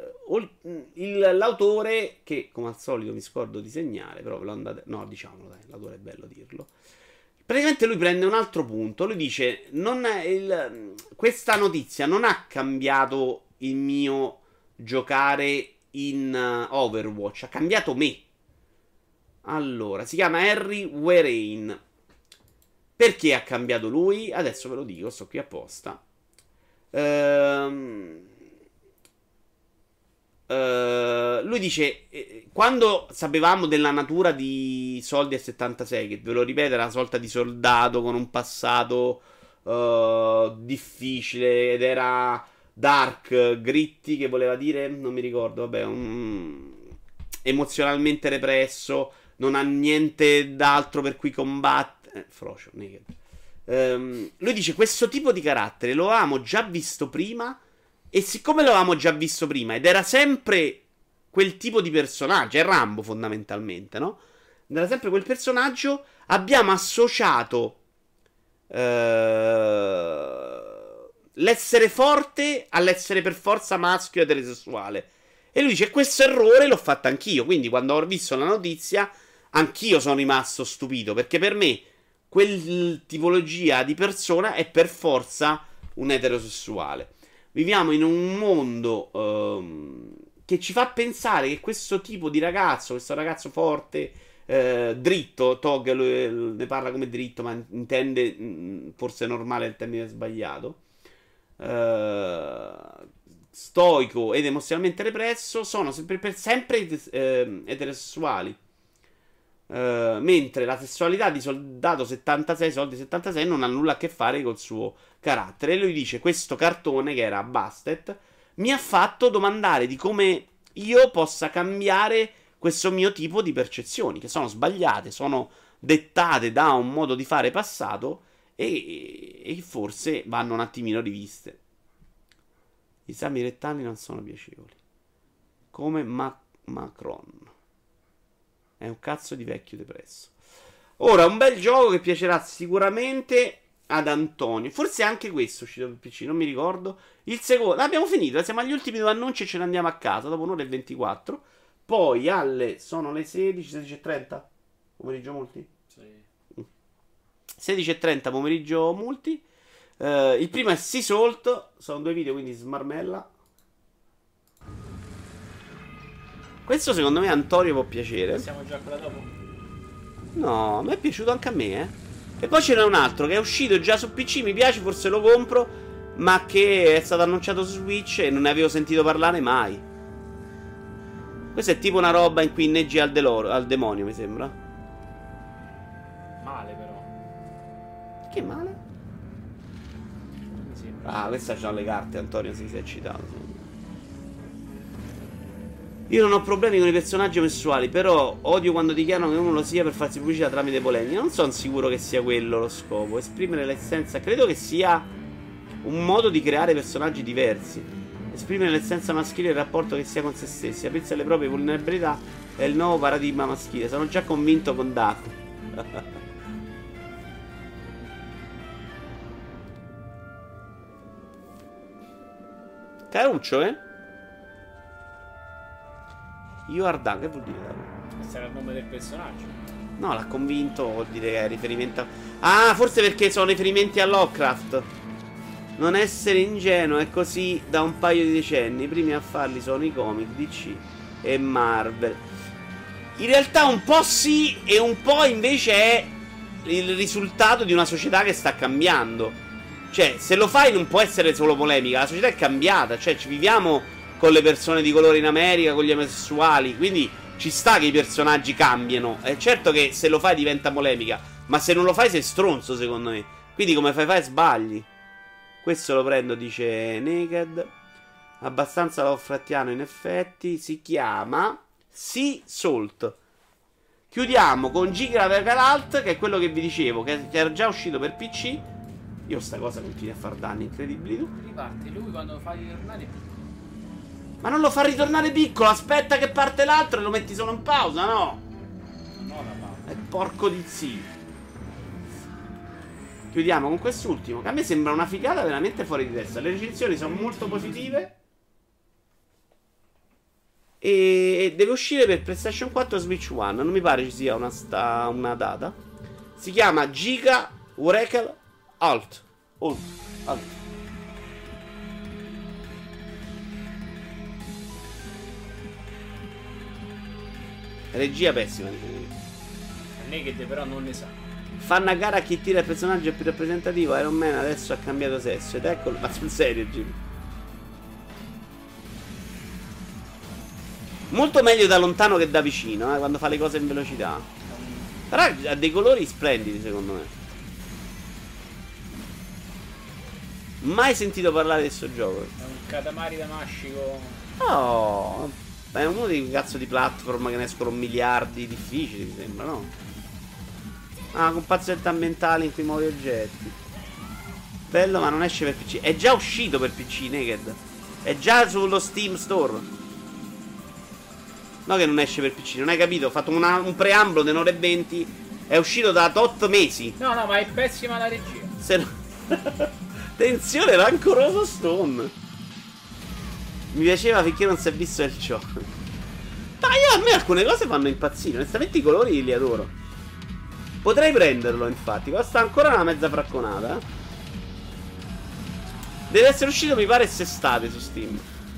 l'autore, che come al solito mi scordo di segnare, però ve lo andate, no, diciamolo, dai, l'autore è bello dirlo. Praticamente lui prende un altro punto. Lui dice: questa notizia non ha cambiato il mio giocare in Overwatch, ha cambiato me. Allora, si chiama Harry Werain. Perché ha cambiato lui? Adesso ve lo dico, sto qui apposta. Lui dice, quando sapevamo della natura di Soldi e 76, che ve lo ripeto era una sorta di soldato con un passato difficile ed era dark, gritty, che voleva dire, non mi ricordo, vabbè, emozionalmente represso, non ha niente d'altro per cui combattere. Frocio, naked. Lui dice, questo tipo di carattere lo avevamo già visto prima. E siccome lo avevamo già visto prima ed era sempre quel tipo di personaggio, è Rambo fondamentalmente, no? Ed era sempre quel personaggio, abbiamo associato l'essere forte all'essere per forza maschio ed eterosessuale. E lui dice, questo errore l'ho fatto anch'io, quindi quando ho visto la notizia anch'io sono rimasto stupito, perché per me quel tipologia di persona è per forza un eterosessuale. Viviamo in un mondo che ci fa pensare che questo tipo di ragazzo, questo ragazzo forte, dritto, Tog ne parla come dritto, ma intende, forse normale il termine sbagliato, stoico ed emozionalmente represso, sono sempre eterosessuali. Mentre la sessualità di Soldato 76, Soldi 76, non ha nulla a che fare col suo carattere. E lui dice, questo cartone, che era Bastet, mi ha fatto domandare di come io possa cambiare questo mio tipo di percezioni, che sono sbagliate, sono dettate da un modo di fare passato e forse vanno un attimino riviste. Gli esami rettali non sono piacevoli, come Macron. È un cazzo di vecchio depresso. Ora, un bel gioco che piacerà sicuramente ad Antonio. Forse anche questo è uscito per PC, non mi ricordo. Il secondo, abbiamo finito, siamo agli ultimi 2 annunci e ce ne andiamo a casa dopo un'ora e 24. Poi sono le 16:30 pomeriggio multi? Sì. 16:30 pomeriggio multi. Il primo è Sea Salt, sono 2 video, quindi smarmella. Questo secondo me a Antonio può piacere. Siamo già qua dopo? No, a me è piaciuto anche a me, E poi c'era un altro che è uscito già su PC, mi piace, forse lo compro, ma che è stato annunciato su Switch e non ne avevo sentito parlare mai. Questa è tipo una roba in cui inneggi al demonio, mi sembra. Male però. Che male? Sì. Ah, questa c'ha le carte, Antonio si è eccitato. Io non ho problemi con i personaggi omosessuali, però odio quando dichiarano che uno lo sia per farsi pubblicità tramite polemiche. Non sono sicuro che sia quello lo scopo. Esprimere l'essenza. Credo che sia un modo di creare personaggi diversi. Esprimere l'essenza maschile e il rapporto che sia con se stessi. Aprirsi alle proprie vulnerabilità è il nuovo paradigma maschile. Sono già convinto con Daco. Caruccio, You are done, che vuol dire? Questo era il nome del personaggio. No, l'ha convinto, vuol dire che è riferimento a... Ah, forse perché sono riferimenti a Lovecraft. Non essere ingenuo, è così da un paio di decenni. I primi a farli sono i comic, DC e Marvel. In realtà un po' sì e un po' invece è il risultato di una società che sta cambiando. Cioè, se lo fai non può essere solo polemica. La società è cambiata, cioè ci viviamo con le persone di colore in America, con gli omosessuali, quindi ci sta che i personaggi cambiano. È certo che se lo fai diventa polemica, ma se non lo fai sei stronzo, secondo me. Quindi come fai sbagli. Questo lo prendo, dice Naked. Abbastanza Lovecraftiano in effetti. Si chiama Sea Salt. Chiudiamo con Giga Alt, che è quello che vi dicevo, che era già uscito per PC. Io sta cosa continua a far danni incredibili. Tu riparte lui quando fai ritornare. Ma non lo fa ritornare piccolo, aspetta che parte l'altro e lo metti solo in pausa, no? No, la pausa. È porco di zio. Chiudiamo con quest'ultimo, che a me sembra una figata veramente fuori di testa. Le recensioni sono molto positive. E deve uscire per PlayStation 4 e Switch One. Non mi pare ci sia una data. Si chiama Giga Oracle Alt. Regia pessima. Naked però non ne sa. Fanno a gara a chi tira il personaggio più rappresentativo. Iron Man adesso ha cambiato sesso. Ed eccolo. Ma sul serio, Jimmy. Molto meglio da lontano che da vicino, quando fa le cose in velocità. Però ha dei colori splendidi, secondo me. Mai sentito parlare di questo gioco. È un Katamari Damacy. Oh, è uno dei cazzo di platform che ne escono miliardi difficili, mi sembra, no? Ah, con pazzette ambientali in cui muovi oggetti. Bello, ma non esce per PC. È già uscito per PC, Naked. È già sullo Steam Store. No che non esce per PC, non hai capito? Ho fatto un preambolo di un'ora e 20. È uscito da tot mesi. No, ma è pessima la regia. Se no... Attenzione, rancoroso Stone. Mi piaceva finché non si è visto il gioco. Dai, a me alcune cose fanno impazzire. Onestamente i colori li adoro. Potrei prenderlo, infatti. Costa ancora una mezza fracconata. Deve essere uscito, mi pare, quest'estate su Steam.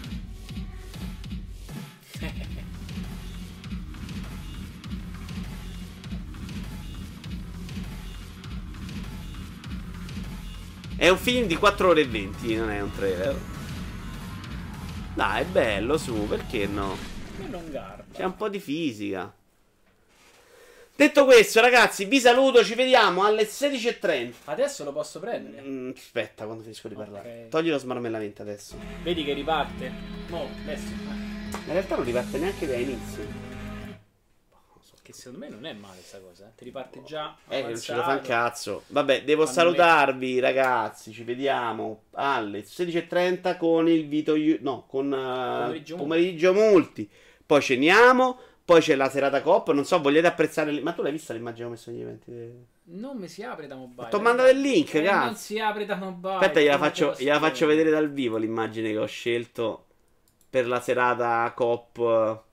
È un film di 4 ore e 20, non è un trailer. Dai, è bello, su, perché no? Non garba. C'è un po' di fisica. Detto questo, ragazzi, vi saluto, ci vediamo alle 16:30. Adesso lo posso prendere? Aspetta, quando finisco di parlare. Ok. Togli lo smarmellamento adesso. Vedi che riparte? No, adesso. In realtà non riparte neanche da inizio. Che secondo me non è male questa cosa. Ti riparte già. Che non ce lo fa un avanzato. cazzo. Vabbè, devo salutarvi, ragazzi. Ci vediamo alle 16:30 con il Vito. No, con pomeriggio multi. Poi ceniamo. Poi c'è la serata Coop. Non so, vogliate apprezzare. Ma tu l'hai vista l'immagine come sono gli eventi? Non mi si apre da mobile. Ti ho mandato il link, cazzo. Non si apre da mobile. Aspetta, gliela faccio vedere dal vivo l'immagine che ho scelto per la serata Coop.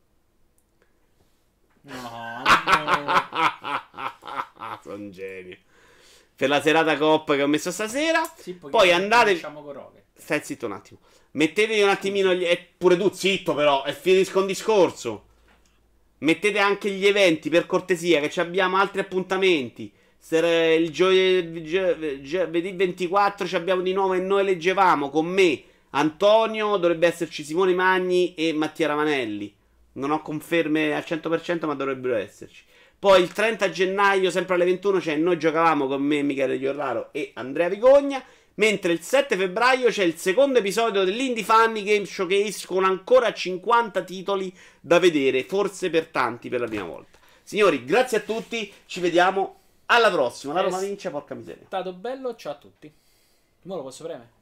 No. Sono genio. Per la serata Coop che ho messo stasera. Sì, poi andate. Con Rocket. Stai zitto un attimo. Mettetevi un attimino. Pure tu, zitto, però. E finisco un discorso. Mettete anche gli eventi per cortesia. Che abbiamo altri appuntamenti. Il giovedì 24 ci abbiamo di nuovo. E noi leggevamo con me Antonio. Dovrebbe esserci Simone Magni e Mattia Ravanelli. Non ho conferme al 100%, ma dovrebbero esserci. Poi il 30 gennaio, sempre alle 21, c'è Noi giocavamo con me, Michele Giorraro e Andrea Vigogna. Mentre il 7 febbraio c'è il secondo episodio dell'Indie Funny Game Showcase con ancora 50 titoli da vedere, forse per tanti per la prima volta. Signori, grazie a tutti, ci vediamo alla prossima. La Roma vince, porca miseria. È stato bello, ciao a tutti. Ora lo posso premere?